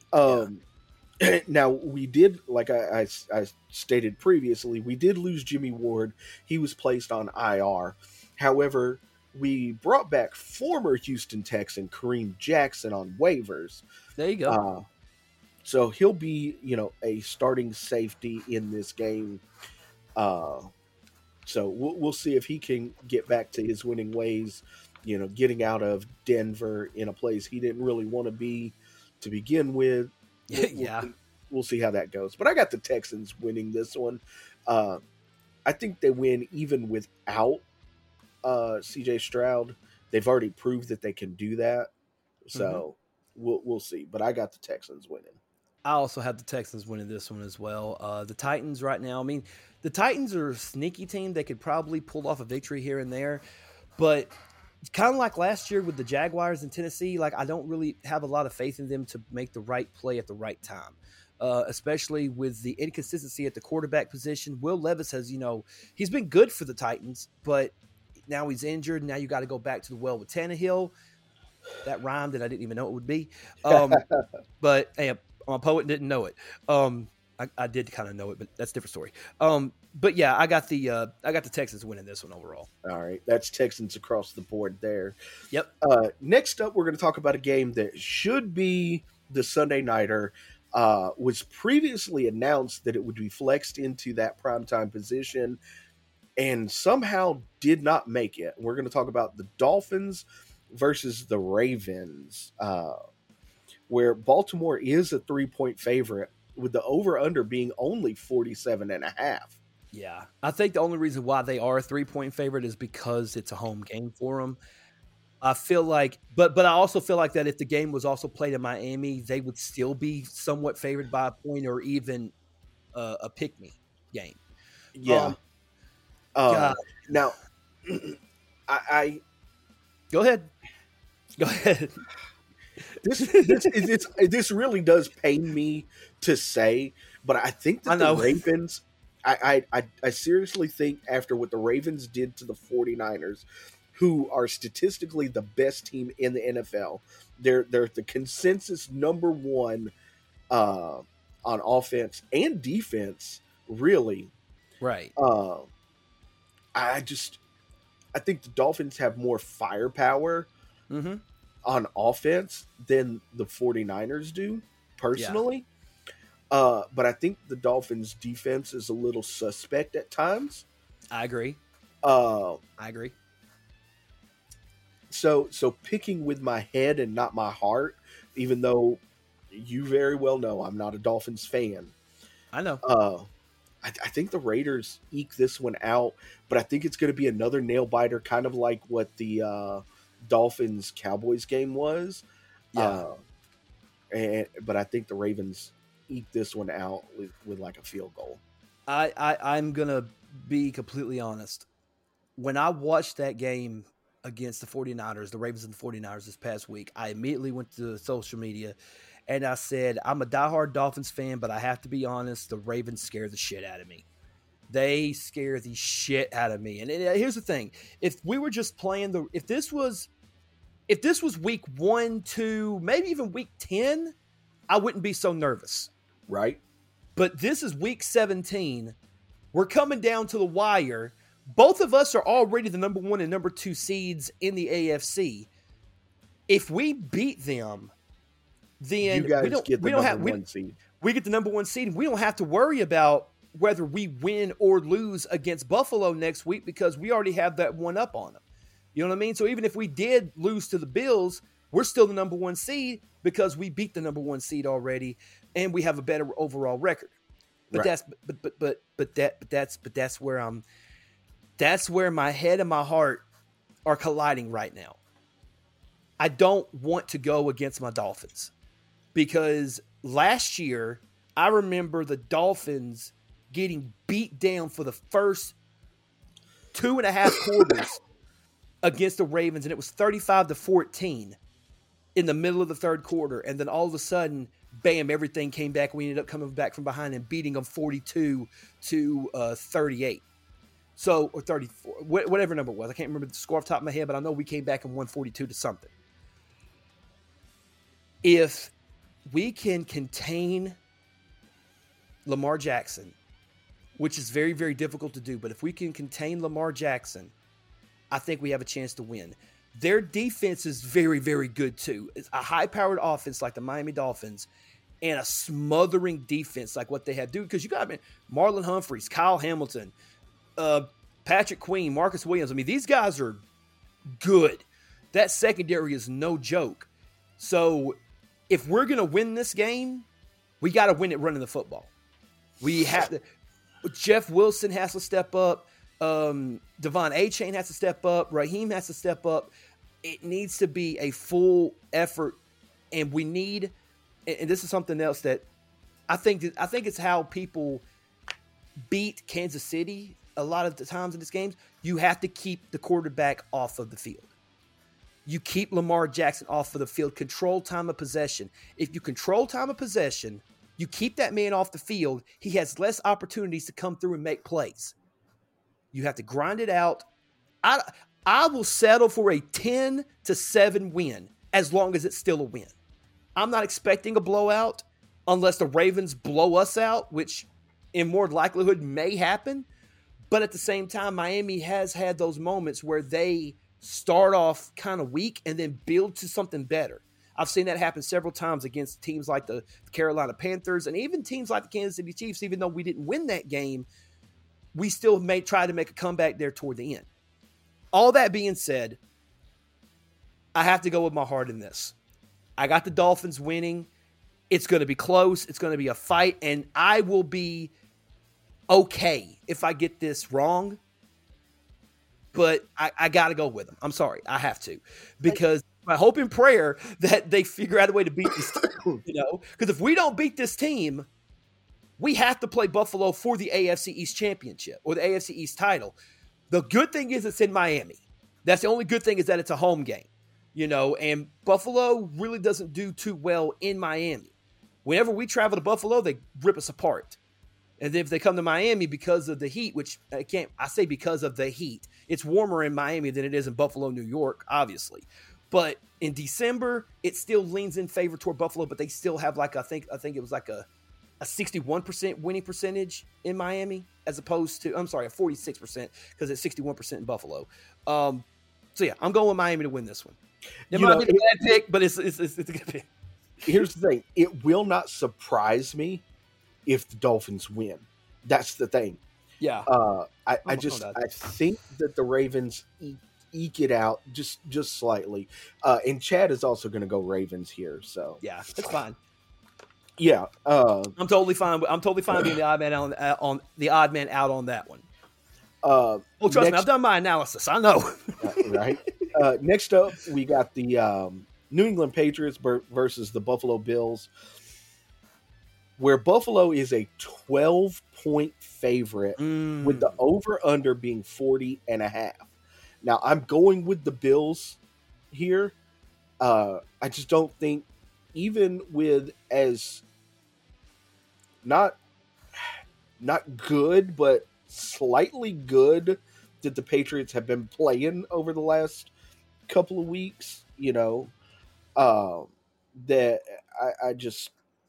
Now we did, like I stated previously, we did lose Jimmy Ward. He was placed on IR. However, we brought back former Houston Texan Kareem Jackson on waivers. There you go. So he'll be, a starting safety in this game. So we'll see if he can get back to his winning ways, getting out of Denver in a place he didn't really want to be to begin with. We'll see how that goes. But I got the Texans winning this one. I think they win even without CJ Stroud. They've already proved that they can do that. So we'll see. But I got the Texans winning. I also have the Texans winning this one as well. The Titans right now, I mean, the Titans are a sneaky team. They could probably pull off a victory here and there, but kind of like last year with the Jaguars in Tennessee, like I don't really have a lot of faith in them to make the right play at the right time. Especially with the inconsistency at the quarterback position. Will Levis has, he's been good for the Titans, but now he's injured. Now you got to go back to the well with Tannehill. That rhymed and I didn't even know it would be. But hey, I'm a poet, didn't know it. I did kind of know it, but that's a different story. But yeah, I got the Texans winning this one overall. All right, that's Texans across the board there. Yep. Next up, we're going to talk about a game that should be the Sunday nighter. Was previously announced that it would be flexed into that primetime position and somehow did not make it. We're going to talk about the Dolphins versus the Ravens, where Baltimore is a 3-point favorite with the over-under being only 47.5. Yeah, I think the only reason why they are a 3-point favorite is because it's a home game for them. I feel like, but I also feel like that if the game was also played in Miami, they would still be somewhat favored by a point or even a pick-me game. Yeah. Now, I go ahead. This really does pain me to say, but I think that the Ravens. I seriously think after what the Ravens did to the 49ers, who are statistically the best team in the NFL. They're the consensus number one on offense and defense, really. Right. I think the Dolphins have more firepower on offense than the 49ers do, personally. Yeah. But I think the Dolphins' defense is a little suspect at times. I agree. So picking with my head and not my heart, even though you very well know I'm not a Dolphins fan. I know. I think the Raiders eke this one out, but I think it's going to be another nail biter, kind of like what the Dolphins-Cowboys game was. Yeah. But I think the Ravens eke this one out with like a field goal. I'm going to be completely honest. When I watched that game against the 49ers, the Ravens and the 49ers this past week, I immediately went to social media and I said, I'm a diehard Dolphins fan, but I have to be honest, the Ravens scare the shit out of me. They scare the shit out of me. And here's the thing. If we were just playing if this was week 1, 2, maybe even week 10, I wouldn't be so nervous. Right. But this is week 17. We're coming down to the wire. Both of us are already the number 1 and number 2 seeds in the AFC. If we beat them, then you guys get the number 1 seed. We get the number 1 seed. And we don't have to worry about whether we win or lose against Buffalo next week because we already have that one up on them. You know what I mean? So even if we did lose to the Bills, we're still the number 1 seed because we beat the number 1 seed already, and we have a better overall record. But right. that's where that's where my head and my heart are colliding right now. I don't want to go against my Dolphins because last year I remember the Dolphins getting beat down for the first 2.5 quarters against the Ravens, and it was 35-14 in the middle of the third quarter. And then all of a sudden, bam, everything came back. We ended up coming back from behind and beating them 42-38. So, or 34, whatever number it was. I can't remember the score off the top of my head, but I know we came back and won 42 to something. If we can contain Lamar Jackson, which is very, very difficult to do, but if we can contain Lamar Jackson, I think we have a chance to win. Their defense is very, very good too. It's a high-powered offense like the Miami Dolphins and a smothering defense like what they have. Dude, because you got Marlon Humphreys, Kyle Hamilton, Patrick Queen, Marcus Williams. I mean, these guys are good. That secondary is no joke. So if we're going to win this game, we got to win it running the football. We have to. Jeff Wilson has to step up. Devon Achane has to step up. Raheem has to step up. It needs to be a full effort, and we need. And this is something else that I think it's how people beat Kansas City a lot of the times in these games. You have to keep the quarterback off of the field. You keep Lamar Jackson off of the field. Control time of possession. If you control time of possession, you keep that man off the field, he has less opportunities to come through and make plays. You have to grind it out. I will settle for a 10-7 win as long as it's still a win. I'm not expecting a blowout unless the Ravens blow us out, which in more likelihood may happen. But at the same time, Miami has had those moments where they start off kind of weak and then build to something better. I've seen that happen several times against teams like the Carolina Panthers and even teams like the Kansas City Chiefs. Even though we didn't win that game, we still try to make a comeback there toward the end. All that being said, I have to go with my heart in this. I got the Dolphins winning. It's going to be close. It's going to be a fight, and I will be okay if I get this wrong. But I got to go with them. I'm sorry. I have to. Because my hope and prayer that they figure out a way to beat this team, because if we don't beat this team, we have to play Buffalo for the AFC East Championship or the AFC East title. The good thing is it's in Miami. That's the only good thing, is that it's a home game, and Buffalo really doesn't do too well in Miami. Whenever we travel to Buffalo, they rip us apart. And then if they come to Miami because of the heat, which I say because of the heat, it's warmer in Miami than it is in Buffalo, New York, obviously. But in December, it still leans in favor toward Buffalo, but they still have I think it was like a 61% winning percentage in Miami as opposed to, a 46% because it's 61% in Buffalo. So yeah, I'm going with Miami to win this one. It might be a bad pick, but it's a good pick. Here's the thing. It will not surprise me if the Dolphins win. That's the thing. Yeah. I think that the Ravens eke it out just slightly. And Chad is also going to go Ravens here. So yeah, it's fine. Yeah. I'm totally fine. I'm totally fine being the odd man on the odd man out on that one. Trust me, I've done my analysis. I know. Right. Next up, we got the New England Patriots versus the Buffalo Bills, where Buffalo is a 12-point favorite with the over-under being 40.5. Now, I'm going with the Bills here. I just don't think, even with as not good, but slightly good that the Patriots have been playing over the last couple of weeks, that I just,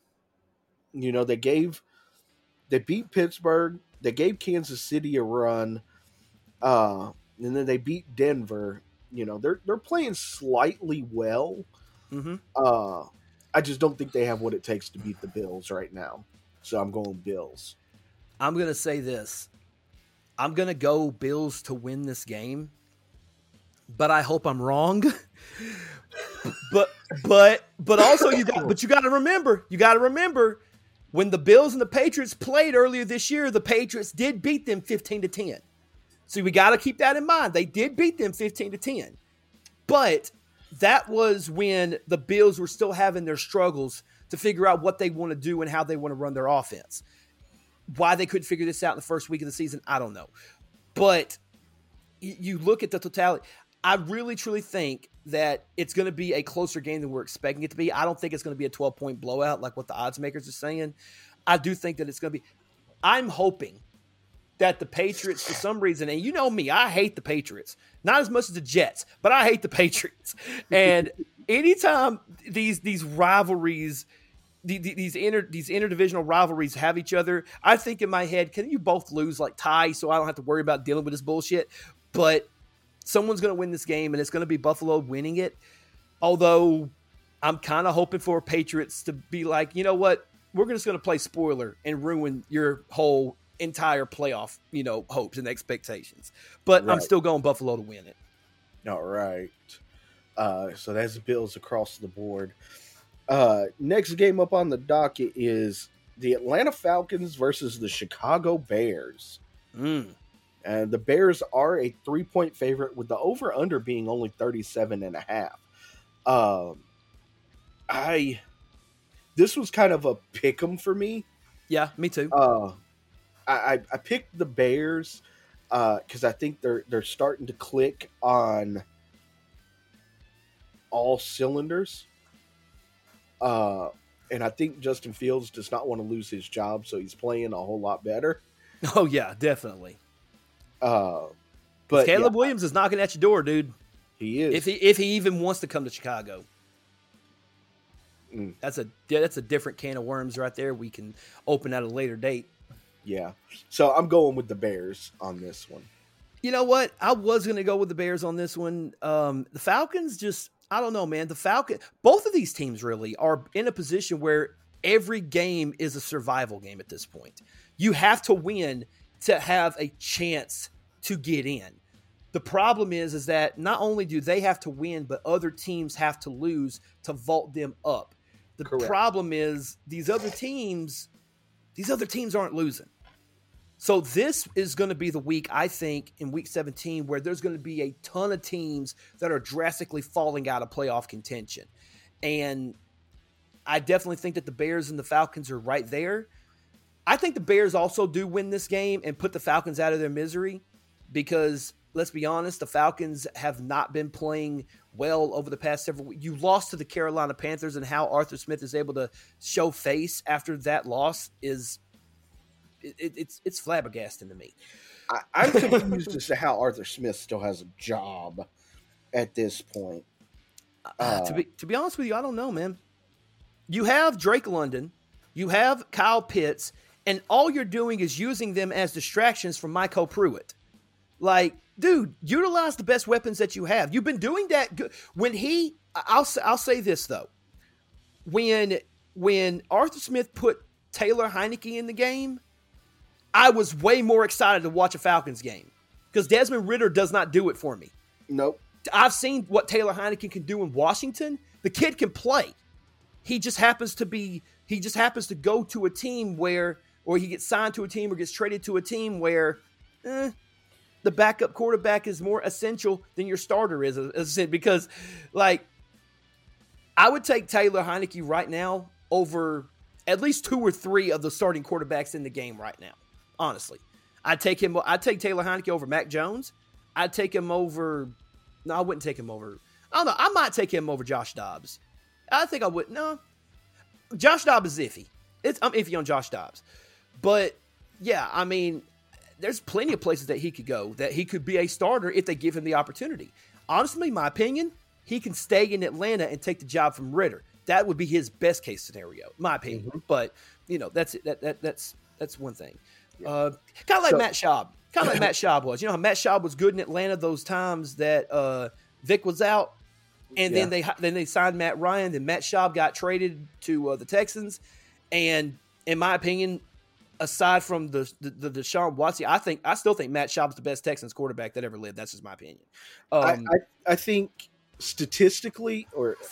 they beat Pittsburgh, they gave Kansas City a run, and then they beat Denver. They're playing slightly well. Mm-hmm. I just don't think they have what it takes to beat the Bills right now. So I'm going Bills. I'm going to say this. I'm going to go Bills to win this game, but I hope I'm wrong. but also you got to remember when the Bills and the Patriots played earlier this year, the Patriots did beat them 15-10. So we got to keep that in mind. They did beat them 15-10. But that was when the Bills were still having their struggles to figure out what they want to do and how they want to run their offense. Why they couldn't figure this out in the first week of the season, I don't know. But you look at the totality. I really, truly think that it's going to be a closer game than we're expecting it to be. I don't think it's going to be a 12-point blowout like what the odds makers are saying. I do think that it's going to be – I'm hoping that the Patriots, for some reason – and you know me, I hate the Patriots. Not as much as the Jets, but I hate the Patriots. And anytime these rivalries – these interdivisional rivalries have each other, I think in my head, can you both lose like tie so I don't have to worry about dealing with this bullshit? But someone's going to win this game, and it's going to be Buffalo winning it. Although I'm kind of hoping for Patriots to be like, you know what? We're just going to play spoiler and ruin your whole entire playoff, hopes and expectations. But right. I'm still going Buffalo to win it. All right. So that's the Bills across the board. Next game up on the docket is the Atlanta Falcons versus the Chicago Bears. And the Bears are a 3-point favorite with the over-under being only 37.5. this was kind of a pick 'em for me. Yeah, me too. I picked the Bears because I think they're starting to click on all cylinders. And I think Justin Fields does not want to lose his job, so he's playing a whole lot better. Oh yeah, definitely. But Caleb Williams is knocking at your door, dude. He is. If he even wants to come to Chicago. That's a different can of worms right there. We can open at a later date. Yeah. So I'm going with the Bears on this one. You know what? I was going to go with the Bears on this one. The Falcons just, I don't know, man. Both of these teams really are in a position where every game is a survival game at this point. You have to win to have a chance to get in. The problem is that not only do they have to win, but other teams have to lose to vault them up. The Correct. problem is these other teams aren't losing. So this is going to be the week, I think, in week 17, where there's going to be a ton of teams that are drastically falling out of playoff contention. And I definitely think that the Bears and the Falcons are right there. I think the Bears also do win this game and put the Falcons out of their misery because, let's be honest, the Falcons have not been playing well over the past several weeks. You lost to the Carolina Panthers, and how Arthur Smith is able to show face after that loss is it's flabbergasting to me. I'm confused as to how Arthur Smith still has a job at this point. To be honest with you, I don't know, man. You have Drake London, you have Kyle Pitts, and all you're doing is using them as distractions from Michael Pruitt. Like, dude, utilize the best weapons that you have. You've been doing that good. I'll say this though. When Arthur Smith put Taylor Heineke in the game, I was way more excited to watch a Falcons game because Desmond Ridder does not do it for me. Nope. I've seen what Taylor Heineke can do in Washington. The kid can play. He just happens to go to a team or he gets signed to a team or gets traded to a team where the backup quarterback is more essential than your starter is, because, like, I would take Taylor Heineke right now over at least 2 or 3 of the starting quarterbacks in the game right now. Honestly, I'd take Taylor Heineke over Mac Jones. I'd take him over. No, I wouldn't take him over. I don't know. I might take him over Josh Dobbs. I think I would. No, Josh Dobbs is iffy. I'm iffy on Josh Dobbs, but yeah, I mean, there's plenty of places that he could go, that he could be a starter if they give him the opportunity. Honestly, my opinion, he can stay in Atlanta and take the job from Ridder. That would be his best case scenario, my opinion. Mm-hmm. But that's one thing. Yeah. Kind of like Matt Schaub. Kind of like Matt Schaub was. You know how Matt Schaub was good in Atlanta those times that Vic was out, and then they signed Matt Ryan. Then Matt Schaub got traded to the Texans, and in my opinion, aside from the Deshaun Watson, I still think Matt Schaub's the best Texans quarterback that ever lived. That's just my opinion. I think statistically,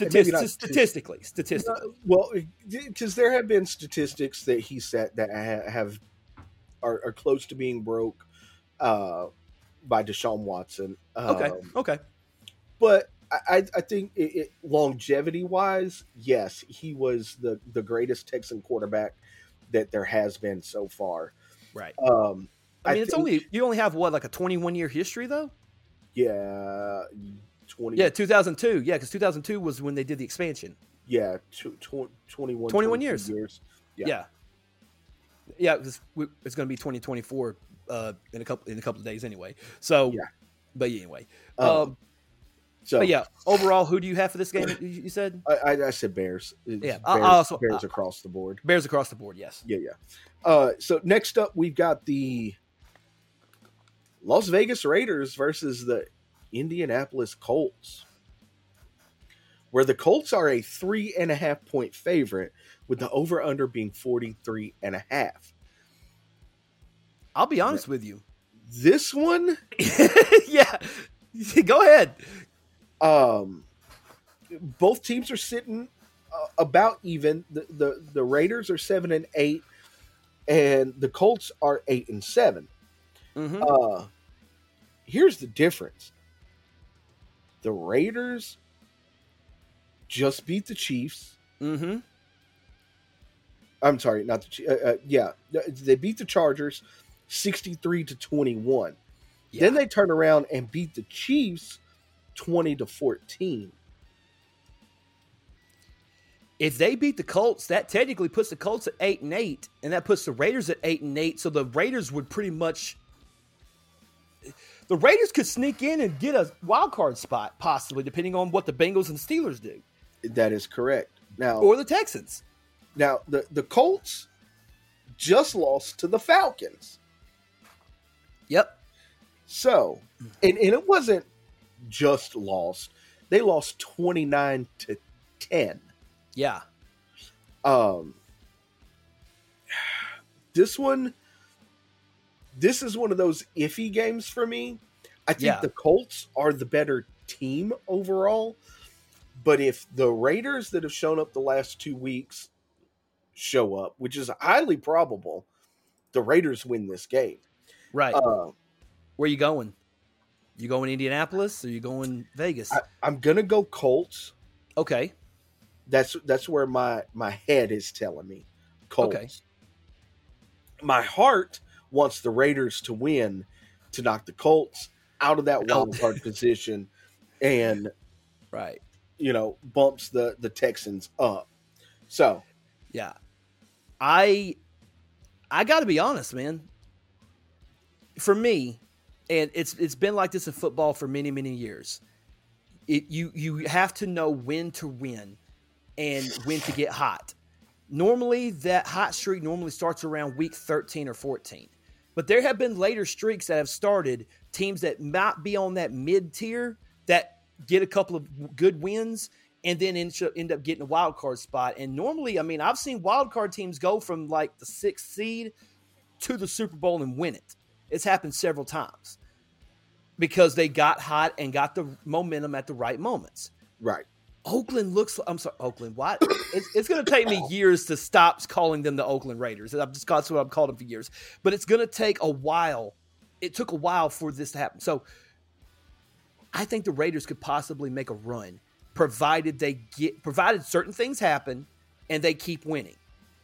well, because there have been statistics that he set that are close to being broke by Deshaun Watson. Okay. But I think longevity wise, yes, he was the greatest Texan quarterback that there has been so far. Right. You only have like a 21-year history though? Yeah. 2002. Yeah, because 2002 was when they did the expansion. Yeah, 21 years. Yeah. Yeah, it's going to be 2024 in a couple of days anyway. So, yeah. But anyway. But yeah, overall, who do you have for this game? You said I said Bears. Yeah, Bears across the board. Bears across the board. Yes. Yeah. So next up, we've got the Las Vegas Raiders versus the Indianapolis Colts, where the Colts are a 3.5 point favorite, with the over under being 43.5. I'll be honest with you. This one, yeah, go ahead. Both teams are sitting about even. The Raiders are 7-8, and the Colts are 8-7. Mm-hmm. Here's the difference. The Raiders just beat the Chiefs. Mm-hmm. I'm sorry, not they beat the Chargers 63-21. Yeah. Then they turn around and beat the Chiefs 20-14. If they beat the Colts, that technically puts the Colts at 8-8, and that puts the Raiders at 8-8. So the Raiders would pretty much, the Raiders could sneak in and get a wild card spot, possibly, depending on what the Bengals and Steelers do. That is correct. Now, or the Texans. Now the Colts just lost to the Falcons. Yep. So, and it wasn't just lost; they lost 29-10. Yeah. This is one of those iffy games for me. I think the Colts are the better team overall, but if the Raiders that have shown up the last 2 weeks show up, which is highly probable, the Raiders win this game. Right. Where you going? You going Indianapolis or you going Vegas? I'm gonna go Colts. Okay. That's where my head is telling me Colts. Okay. My heart wants the Raiders to win to knock the Colts out of that wild card position and right, bumps the Texans up. So, yeah. I got to be honest, man. For me, and it's been like this in football for many, many years. You have to know when to win and when to get hot. Normally, that hot streak normally starts around week 13 or 14. But there have been later streaks that have started, teams that might be on that mid-tier that get a couple of good wins and then end up getting a wild card spot. And normally, I mean, I've seen wild card teams go from like the 6th seed to the Super Bowl and win it. It's happened several times because they got hot and got the momentum at the right moments. Right. Oakland. What? It's going to take me years to stop calling them the Oakland Raiders. I've just got what I've called them for years. But it's going to take a while. It took a while for this to happen. So I think the Raiders could possibly make a run, provided certain things happen and they keep winning.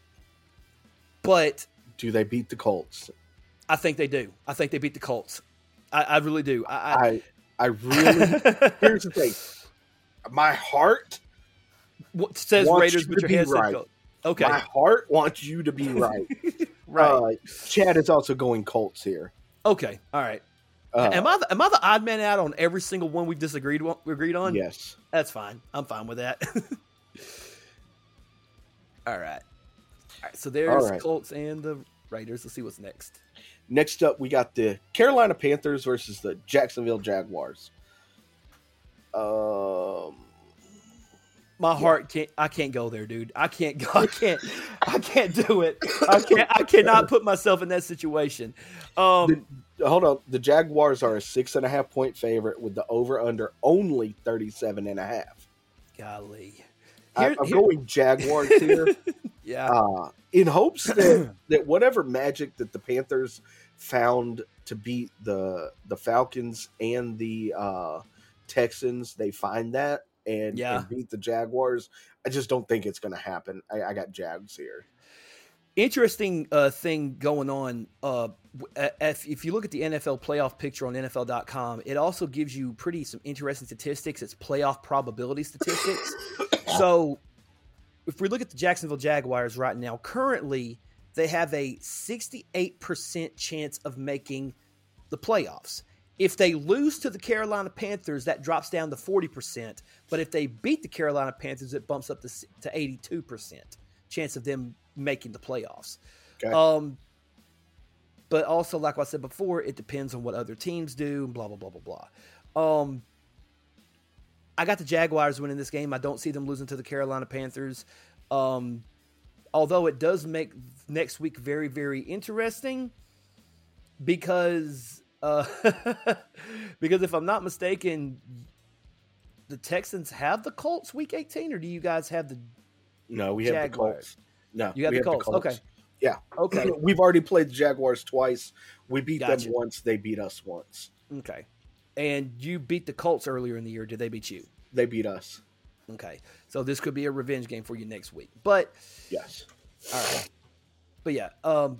But do they beat the Colts? I think they do. I think they beat the Colts. I really do. I really. Here's the thing. My heart says Raiders, but your head right. says okay. My heart wants you to be right. Right. Chad is also going Colts here. Okay. All right. Am I the odd man out on every single one we've agreed on? Yes. That's fine. I'm fine with that. All right. So there's Colts and the Raiders. Let's see what's next. Next up, we got the Carolina Panthers versus the Jacksonville Jaguars. My heart can't. I can't go there, dude. I can't go. I can't do it. I cannot put myself in that situation. Hold on. The Jaguars are a 6.5 point favorite with the over under only 37.5. Golly, I'm going Jaguars here. Yeah. In hopes that whatever magic that the Panthers found to beat the Falcons and the Texans, they find that and beat the Jaguars. I just don't think it's going to happen. I got Jags here. Interesting thing going on. If you look at the NFL playoff picture on NFL.com, it also gives you some interesting statistics. It's playoff probability statistics. So if we look at the Jacksonville Jaguars right now, currently they have a 68% chance of making the playoffs. If they lose to the Carolina Panthers, that drops down to 40%. But if they beat the Carolina Panthers, it bumps up to 82% chance of them making the playoffs. Okay. But also, like I said before, it depends on what other teams do, and blah, blah, blah, blah, blah. I got the Jaguars winning this game. I don't see them losing to the Carolina Panthers. Although it does make next week very, very interesting because if I'm not mistaken, the Texans have the Colts week 18, or do you guys have the No, we have Jaguars? the Colts. No, you have the Colts. Okay. Yeah. Okay. We've already played the Jaguars twice. We beat Gotcha. them once. They beat us once. Okay. And you beat the Colts earlier in the year. Did they beat you? They beat us. Okay. So this could be a revenge game for you next week. But yes, All right. But yeah,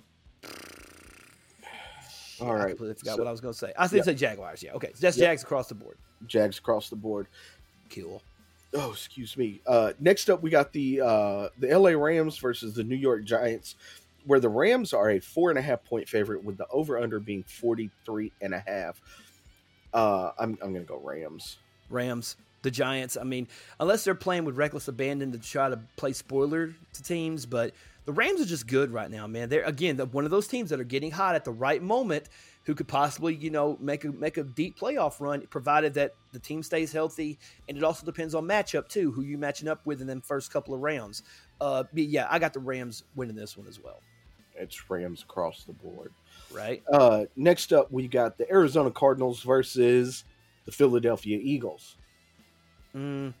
All I right. completely forgot So, what I was going to say. I yeah, think say Jaguars. Yeah, okay. So that's yep. Jags across the board. Jags across the board. Cool. Oh, excuse me. Next up, we got the LA Rams versus the New York Giants, where the Rams are a 4.5 point favorite, with the over under being 43.5. I'm going to go Rams. Rams. The Giants. I mean, unless they're playing with reckless abandon to try to play spoiler to teams, but the Rams are just good right now, man. They're again one of those teams that are getting hot at the right moment, who could possibly, make a deep playoff run, provided that the team stays healthy. And it also depends on matchup too, who you matching up with in them first couple of rounds. But yeah, I got the Rams winning this one as well. It's Rams across the board. Right. Next up, we got the Arizona Cardinals versus the Philadelphia Eagles. Now,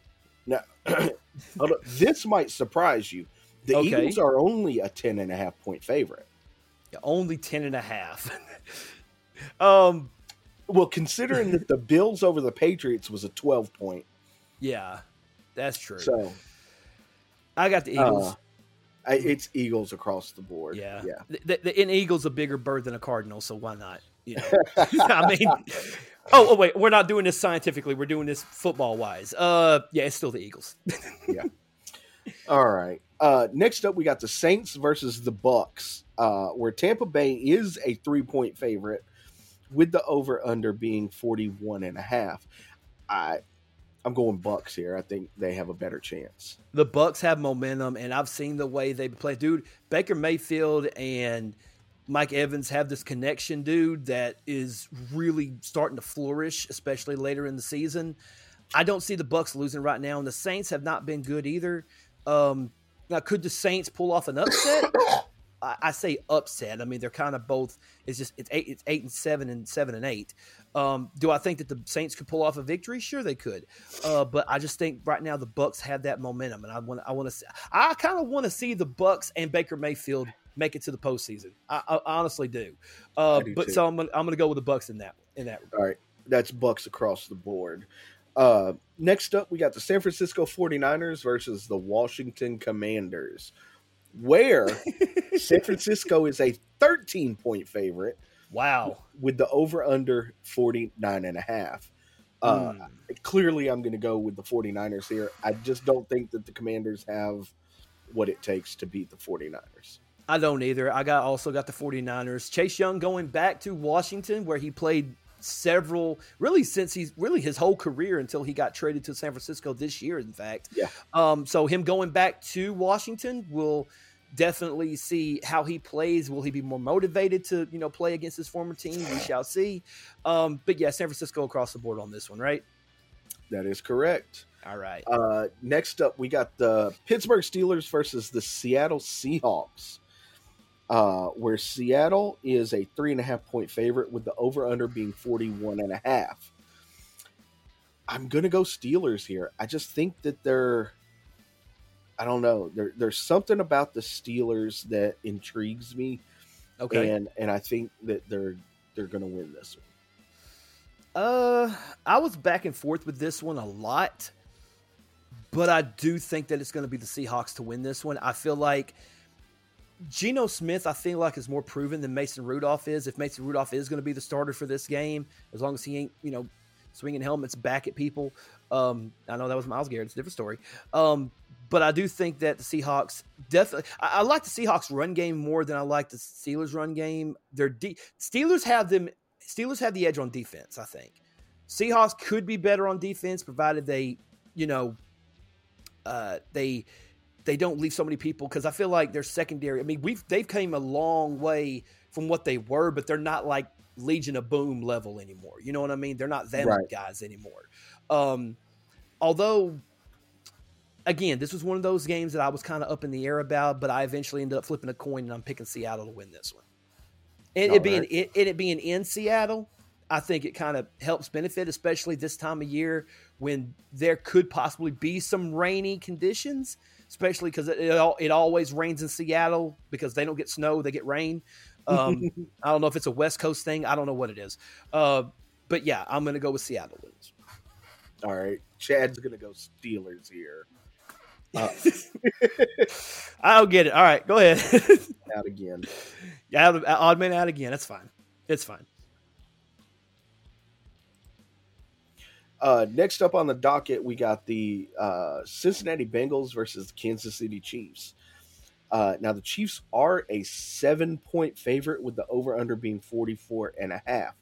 this might surprise you. The Eagles are only a 10.5 point favorite. Yeah, only 10.5. Well, considering that the Bills over the Patriots was a 12 point. Yeah, that's true. So I got the Eagles. It's Eagles across the board. Yeah. Yeah. An Eagle's a bigger bird than a Cardinal, so why not? I mean, oh wait, we're not doing this scientifically. We're doing this football wise. Yeah, it's still the Eagles. Yeah. All right. Next up, we got the Saints versus the Bucks, where Tampa Bay is a 3 point favorite, with the over under being 41.5. I'm going Bucks here. I think they have a better chance. The Bucks have momentum, and I've seen the way they play. Dude, Baker Mayfield and Mike Evans have this connection, dude, that is really starting to flourish, especially later in the season. I don't see the Bucks losing right now, and the Saints have not been good either. Now, could the Saints pull off an upset? I say upset. I mean, they're kind of both. It's 8-7 and 7-8. Do I think that the Saints could pull off a victory? Sure, they could. But I just think right now the Bucks have that momentum, and I kind of want to see the Bucks and Baker Mayfield make it to the postseason. I honestly do. But too. So I'm gonna go with the Bucks in that. All right, that's Bucks across the board. Next up, we got the San Francisco 49ers versus the Washington Commanders, where San Francisco is a 13-point favorite. Wow. With the over-under 49.5. Clearly, I'm going to go with the 49ers here. I just don't think that the Commanders have what it takes to beat the 49ers. I don't either. Also got the 49ers. Chase Young going back to Washington, where he played since his whole career until he got traded to San Francisco this year, in fact. Yeah. So him going back to Washington will definitely see how he plays. Will he be more motivated to, play against his former team? We shall see. But yeah, San Francisco across the board on this one, right? That is correct. All right. Next up, we got the Pittsburgh Steelers versus the Seattle Seahawks, where Seattle is a 3.5 point favorite, with the over-under being 41.5. I'm going to go Steelers here. I just think that I don't know. There's something about the Steelers that intrigues me. Okay. And I think that they're going to win this one. I was back and forth with this one a lot, but I do think that it's going to be the Seahawks to win this one. I feel like Geno Smith, is more proven than Mason Rudolph is. If Mason Rudolph is going to be the starter for this game, as long as he ain't, swinging helmets back at people. I know that was Myles Garrett. It's a different story. But I do think that the Seahawks definitely – I like the Seahawks run game more than I like the Steelers run game. Steelers have the edge on defense, I think. Seahawks could be better on defense, provided they don't leave so many people, because I feel like their secondary – I mean, they've came a long way from what they were, but they're not like Legion of Boom level anymore. You know what I mean? They're not them guys anymore. Although – again, this was one of those games that I was kind of up in the air about, but I eventually ended up flipping a coin, and I'm picking Seattle to win this one. And it being in Seattle, I think it kind of helps benefit, especially this time of year when there could possibly be some rainy conditions, especially because it always rains in Seattle because they don't get snow, they get rain. I don't know if it's a West Coast thing. I don't know what it is. But yeah, I'm going to go with Seattle wins. All right. Chad's going to go Steelers here. Uh, I don't get it. All right, go ahead. out again. Yeah, odd man out again. That's fine. It's fine. Next up on the docket, we got the Cincinnati Bengals versus the Kansas City Chiefs. Now, the Chiefs are a 7-point favorite with the over-under being 44.5.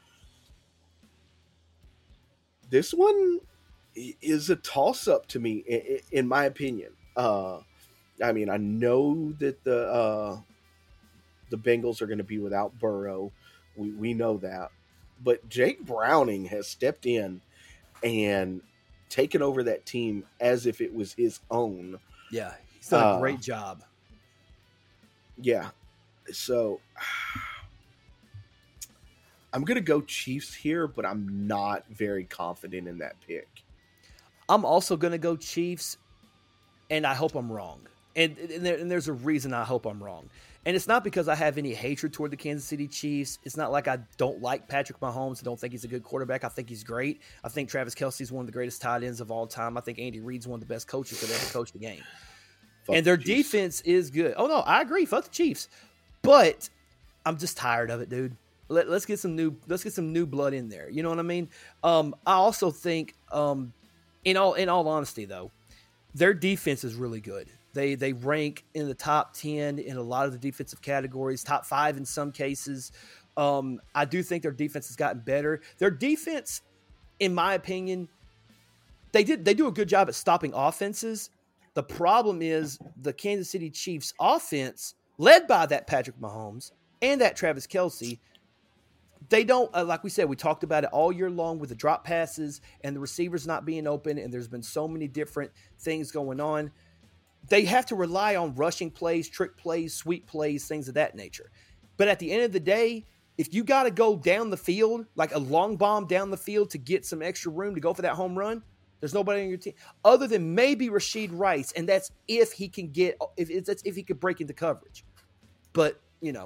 This one is a toss-up to me, in my opinion. I mean, I know that the Bengals are going to be without Burrow. We know that. But Jake Browning has stepped in and taken over that team as if it was his own. Yeah, he's done a great job. Yeah. So I'm going to go Chiefs here, but I'm not very confident in that pick. I'm also going to go Chiefs, and I hope I'm wrong. And there's a reason I hope I'm wrong. And it's not because I have any hatred toward the Kansas City Chiefs. It's not like I don't like Patrick Mahomes. I don't think he's a good quarterback. I think he's great. I think Travis Kelce is one of the greatest tight ends of all time. I think Andy Reid's one of the best coaches that ever coached the game. And their defense is good. Oh, no, I agree. Fuck the Chiefs. But I'm just tired of it, dude. Let's get some new blood in there. You know what I mean? I also think, in all honesty, though, their defense is really good. They rank in the top 10 in a lot of the defensive categories, top 5 in some cases. I do think their defense has gotten better. Their defense, in my opinion, they do a good job at stopping offenses. The problem is the Kansas City Chiefs offense, led by that Patrick Mahomes and that Travis Kelce, they don't, like we said, we talked about it all year long with the drop passes and the receivers not being open, and there's been so many different things going on. They have to rely on rushing plays, trick plays, sweep plays, things of that nature. But at the end of the day, if you got to go down the field, like a long bomb down the field to get some extra room to go for that home run, there's nobody on your team other than maybe Rashid Rice, and that's if he can get if he could break into coverage. But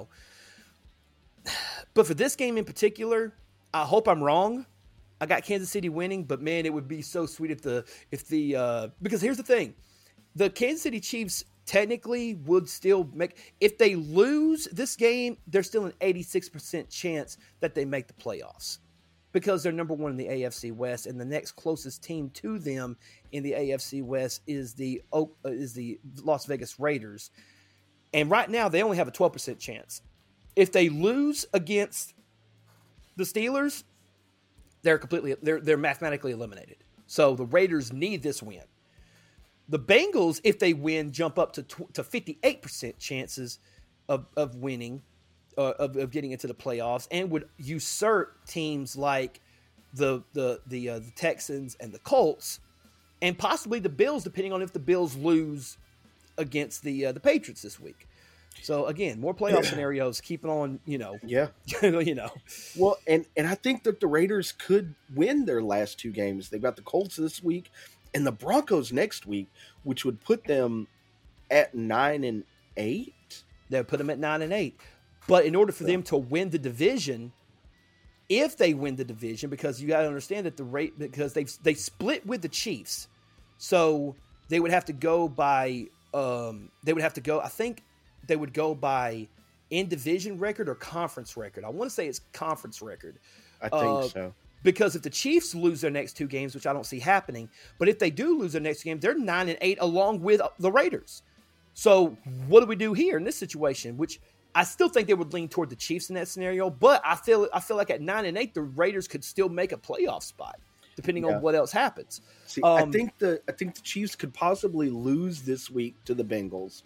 but for this game in particular, I hope I'm wrong. I got Kansas City winning, but man, it would be so sweet if the because here's the thing. The Kansas City Chiefs technically would still make, if they lose this game, there's still an 86% chance that they make the playoffs because they're number one in the AFC West, and the next closest team to them in the AFC West is the Las Vegas Raiders. And right now they only have a 12% chance. If they lose against the Steelers, they're mathematically eliminated. So the Raiders need this win. The Bengals, if they win, jump up to 58% chances of winning, of getting into the playoffs, and would usurp teams like the Texans and the Colts, and possibly the Bills, depending on if the Bills lose against the Patriots this week. So again, more playoff scenarios. Keeping on, Yeah. Well, and I think that the Raiders could win their last 2 games. They've got the Colts this week and the Broncos next week, which would put them at 9-8. They would put them at 9-8. But in order for them to win the division, if they win the division, because you got to understand that because they split with the Chiefs, so they would have to go by. I think they would go by in division record or conference record. I want to say it's conference record. I think so. Because if the Chiefs lose their next 2 games, which I don't see happening, but if they do lose their next game, they're 9-8 along with the Raiders. So what do we do here in this situation? Which I still think they would lean toward the Chiefs in that scenario, but I feel like at 9-8, the Raiders could still make a playoff spot depending on what else happens. See, I think the Chiefs could possibly lose this week to the Bengals.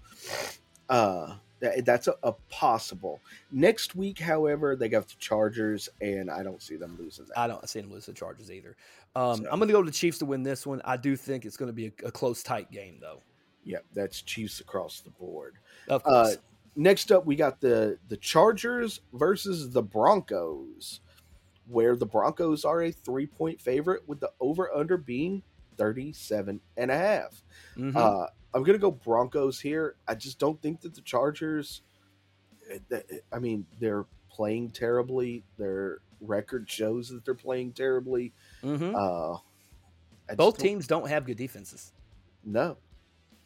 That's a possible. Next week, however, they got the Chargers, and I don't see them losing that. I don't see them losing the Chargers either. I'm going to go to the Chiefs to win this one. I do think it's going to be a close, tight game, though. Yeah, that's Chiefs across the board. Of course. Next up, we got the Chargers versus the Broncos, where the Broncos are a 3-point favorite with the over-under being 37.5. Mm-hmm. I'm going to go Broncos here. I just don't think that the Chargers, I mean, they're playing terribly. Their record shows that they're playing terribly. Mm-hmm. Both teams don't have good defenses. No.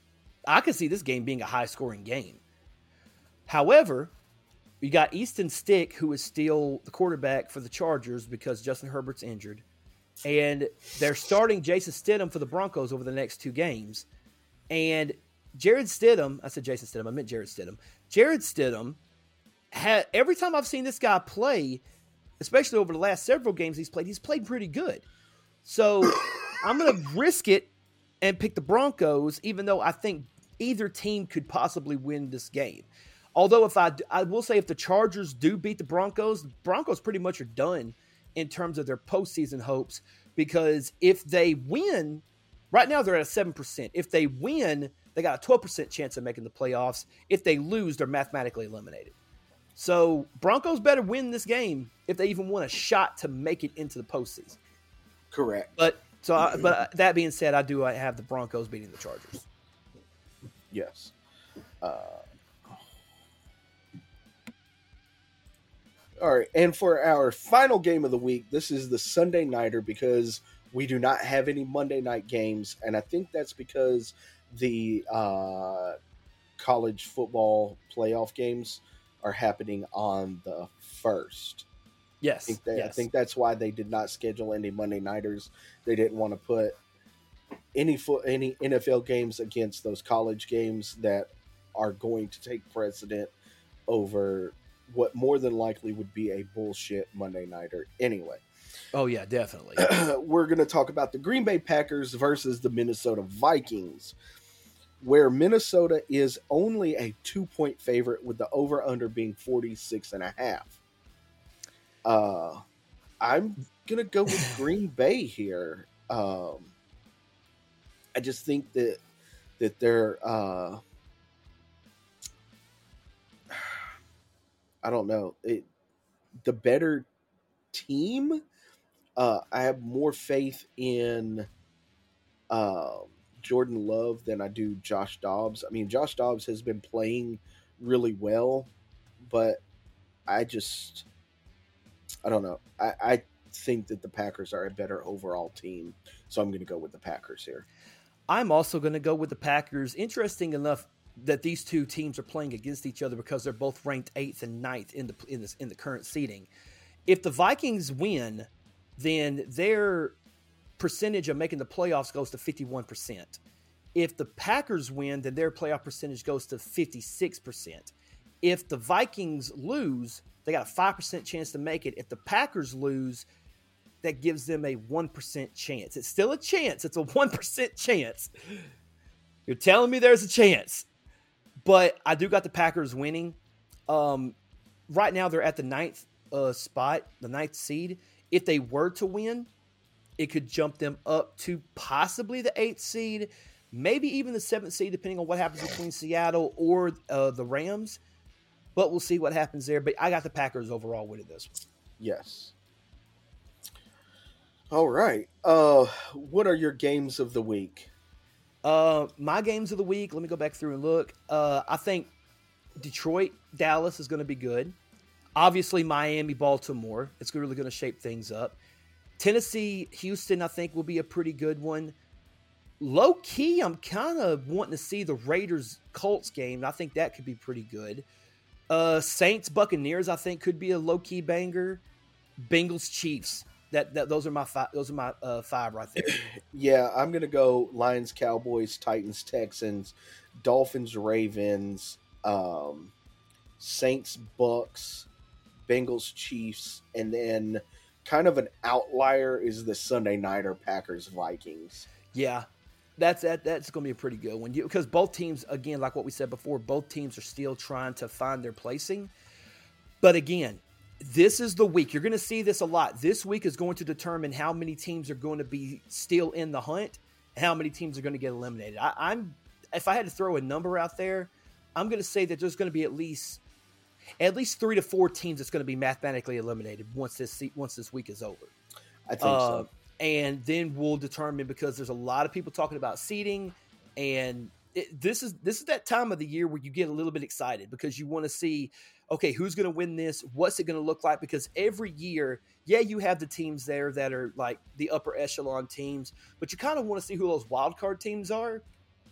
I could see this game being a high-scoring game. However, you got Easton Stick, who is still the quarterback for the Chargers because Justin Herbert's injured. And they're starting Jason Stidham for the Broncos over the next 2 games. And Jared Stidham, I said Jason Stidham, I meant Jared Stidham. Jared Stidham, every time I've seen this guy play, especially over the last several games he's played pretty good. So I'm going to risk it and pick the Broncos, even though I think either team could possibly win this game. Although I will say if the Chargers do beat the Broncos pretty much are done in terms of their postseason hopes, because if they win, right now they're at a 7%. If they win, they got a 12% chance of making the playoffs. If they lose, they're mathematically eliminated. So Broncos better win this game if they even want a shot to make it into the postseason. Correct. But that being said, I have the Broncos beating the Chargers. Yes. All right, and for our final game of the week, this is the Sunday Nighter because we do not have any Monday night games, and I think that's because the college football playoff games are happening on the 1st. Yes, I think that's why they did not schedule any Monday Nighters. They didn't want to put any NFL games against those college games that are going to take precedent over what more than likely would be a bullshit Monday Nighter anyway. Oh, yeah, definitely. We're going to talk about the Green Bay Packers versus the Minnesota Vikings, where Minnesota is only a 2-point favorite with the over-under being 46.5. I'm going to go with Green Bay here. I just think that they're I don't know. The better team. I have more faith in Jordan Love than I do Josh Dobbs. I mean, Josh Dobbs has been playing really well, but I don't know. I think that the Packers are a better overall team, so I'm going to go with the Packers here. I'm also going to go with the Packers. Interesting enough that these two teams are playing against each other because they're both ranked 8th and 9th in the current seeding. If the Vikings win, then their percentage of making the playoffs goes to 51%. If the Packers win, then their playoff percentage goes to 56%. If the Vikings lose, they got a 5% chance to make it. If the Packers lose, that gives them a 1% chance. It's still a chance. It's a 1% chance. You're telling me there's a chance. But I do got the Packers winning. Right now, they're at the 9th spot, the 9th seed. If they were to win, it could jump them up to possibly the 8th seed, maybe even the 7th seed, depending on what happens between Seattle or the Rams. But we'll see what happens there. But I got the Packers overall winning this one. Yes. All right. What are your games of the week? My games of the week, let me go back through and look. I think Detroit, Dallas is going to be good. Obviously, Miami, Baltimore. It's really going to shape things up. Tennessee, Houston, I think will be a pretty good one. Low key, I'm kind of wanting to see the Raiders Colts game. I think that could be pretty good. Saints, Buccaneers, I think could be a low key banger. Bengals, Chiefs. Those are my five. Those are my 5 right there. Yeah, I'm gonna go Lions, Cowboys, Titans, Texans, Dolphins, Ravens, Saints, Bucks, Bengals, Chiefs, and then kind of an outlier is the Sunday Nighter Packers, Vikings. Yeah, that's gonna be a pretty good one because both teams, again, like what we said before, both teams are still trying to find their placing. But again, this is the week. You're going to see this a lot. This week is going to determine how many teams are going to be still in the hunt and how many teams are going to get eliminated. If I had to throw a number out there, I'm going to say that there's going to be at least 3 to 4 teams that's going to be mathematically eliminated once this week is over. I think so. And then we'll determine, because there's a lot of people talking about seeding, and this is that time of the year where you get a little bit excited because you want to see, okay, who's going to win this? What's it going to look like? Because every year, yeah, you have the teams there that are like the upper echelon teams, but you kind of want to see who those wild card teams are,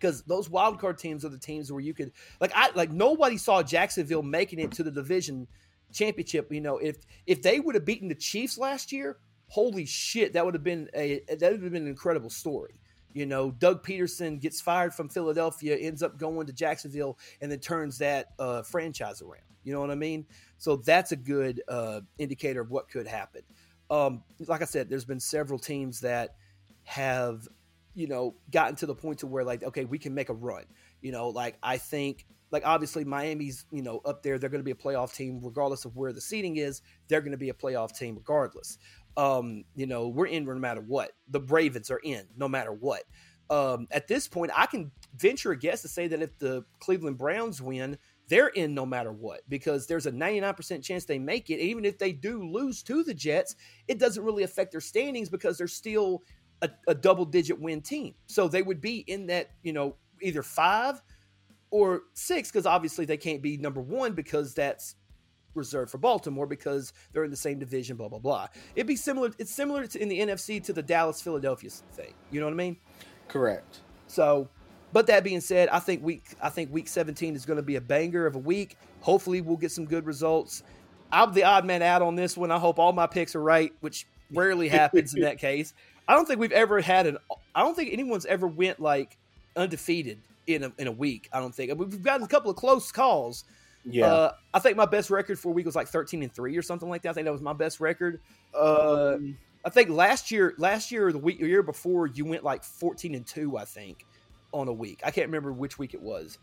because those wild card teams are the teams where you could nobody saw Jacksonville making it to the division championship. If they would have beaten the Chiefs last year, holy shit, that would have been an incredible story. Doug Peterson gets fired from Philadelphia, ends up going to Jacksonville, and then turns that franchise around. You know what I mean? So that's a good indicator of what could happen. Like I said, there's been several teams that have, gotten to the point to where okay, we can make a run. I think obviously Miami's, up there, they're going to be a playoff team regardless of where the seeding is. They're going to be a playoff team regardless. We're in no matter what. The Ravens are in no matter what. At this point, I can venture a guess to say that if the Cleveland Browns win, they're in no matter what, because there's a 99% chance they make it. Even if they do lose to the Jets, it doesn't really affect their standings because they're still a double-digit win team. So they would be in that, either 5 or 6, because obviously they can't be number 1 because that's reserved for Baltimore because they're in the same division, blah, blah, blah. It'd be similar. It's similar in the NFC to the Dallas-Philadelphia thing. You know what I mean? Correct. So, but that being said, I think week 17 is going to be a banger of a week. Hopefully we'll get some good results. I'm the odd man out on this one. I hope all my picks are right, which rarely happens in that case. I don't think we've ever had I don't think anyone's ever went undefeated in a week. I don't think. We've gotten a couple of close calls. Yeah. I think my best record for a week was 13-3 or something like that. I think that was my best record. I think last year or the year before, you went 14-2, I think, on a week. I can't remember which week it was.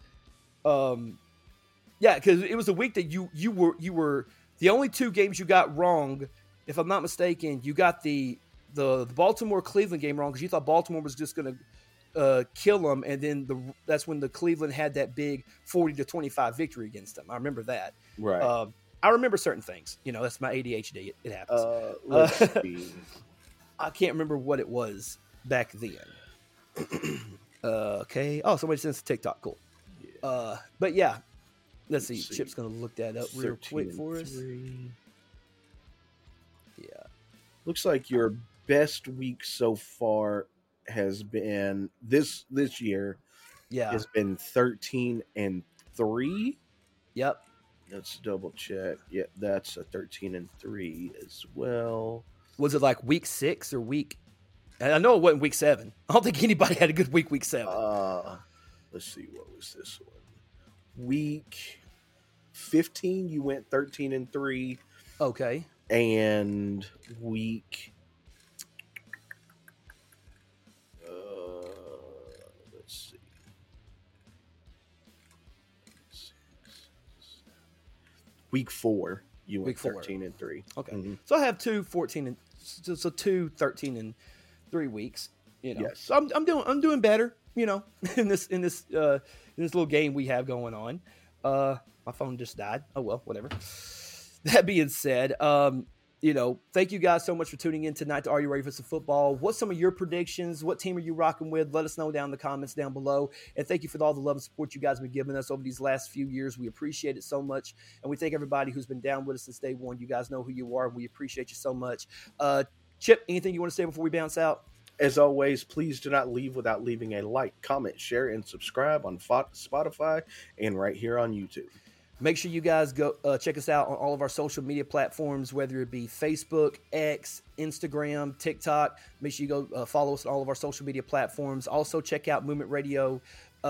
Yeah, because it was a week that you were the only 2 games you got wrong. If I'm not mistaken, you got the Baltimore Cleveland game wrong because you thought Baltimore was just going to kill them, and then that's when the Cleveland had that big 40-25 victory against them. I remember that. Right. I remember certain things. That's my ADHD. It happens. Let's see. I can't remember what it was back then. Okay. Oh, somebody sent us a TikTok. Cool. Yeah. But yeah, let's see. Chip's going to look that up real quick for us. Yeah. Looks like your best week so far has been this year. Yeah. Has been 13-3. Yep. Let's double check. Yeah, that's a 13-3 as well. Was it week 6 or week? I know it wasn't week 7. I don't think anybody had a good week 7. Let's see. What was this one? Week 15, you went 13-3. Okay. And week let's see. Week 4, you went 13-3. Okay. Mm-hmm. So I have 2 13-3 weeks, Yes. So I'm doing better, in this little game we have going on. My phone just died. Oh well, whatever. That being said, thank you guys so much for tuning in tonight to Are You Ready for Some Football? What's some of your predictions? What team are you rocking with? Let us know down in the comments down below. And thank you for all the love and support you guys have been giving us over these last few years. We appreciate it so much. And we thank everybody who's been down with us since day one. You guys know who you are. We appreciate you so much. Chip, anything you want to say before we bounce out? As always, please do not leave without leaving a like, comment, share, and subscribe on Spotify and right here on YouTube. Make sure you guys go check us out on all of our social media platforms, whether it be Facebook, X, Instagram, TikTok. Make sure you go follow us on all of our social media platforms. Also, check out Movement Radio.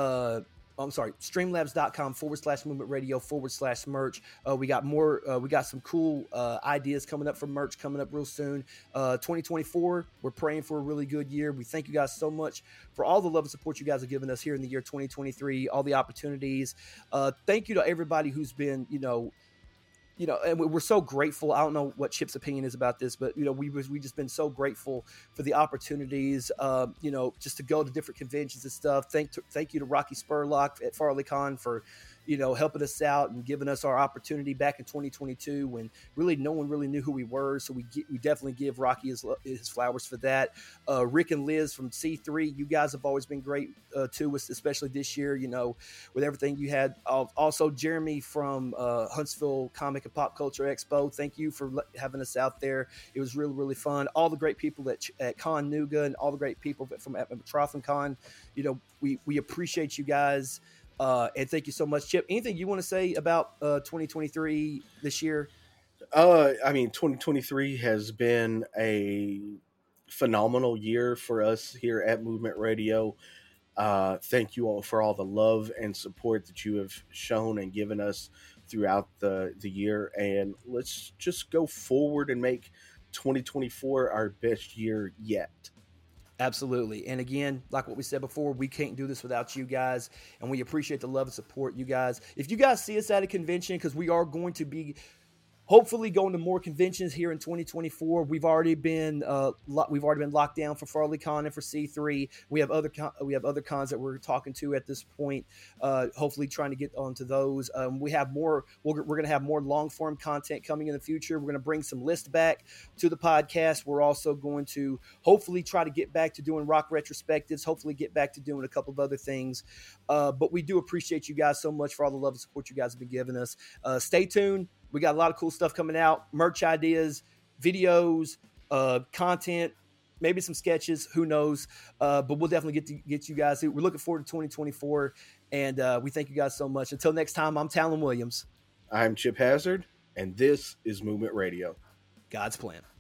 Streamlabs.com/Movement Radio/merch. We got more. We got some cool ideas coming up for merch coming up real soon. 2024, we're praying for a really good year. We thank you guys so much for all the love and support you guys have given us here in the year 2023, all the opportunities. Thank you to everybody who's been, and we're so grateful. I don't know what Chip's opinion is about this, but we just been so grateful for the opportunities. Just to go to different conventions and stuff. Thank you to Rocky Spurlock at FarleyCon for helping us out and giving us our opportunity back in 2022 when really no one really knew who we were. So we definitely give Rocky his flowers for that. Rick and Liz from C3, you guys have always been great to us, especially this year, with everything you had. Also, Jeremy from Huntsville Comic and Pop Culture Expo, thank you for having us out there. It was really, really fun. All the great people at Con Nuga and all the great people from at Metropolis, we appreciate you guys. And thank you so much, Chip. Anything you want to say about 2023 this year? 2023 has been a phenomenal year for us here at Movement Radio. Thank you all for all the love and support that you have shown and given us throughout the year. And let's just go forward and make 2024 our best year yet. Absolutely. And again, like what we said before, we can't do this without you guys. And we appreciate the love and support, you guys. If you guys see us at a convention, because we are going to be hopefully going to more conventions here in 2024. We've already been locked down for FarleyCon and for C3. We have other cons that we're talking to at this point. Hopefully, trying to get onto those. We have more. We're going to have more long form content coming in the future. We're going to bring some lists back to the podcast. We're also going to hopefully try to get back to doing rock retrospectives. Hopefully, get back to doing a couple of other things. But we do appreciate you guys so much for all the love and support you guys have been giving us. Stay tuned. We got a lot of cool stuff coming out, merch ideas, videos, content, maybe some sketches, who knows. But we'll definitely get you guys. We're looking forward to 2024, and we thank you guys so much. Until next time, I'm Talon Williams. I'm Chip Hazard, and this is Movement Radio. God's plan.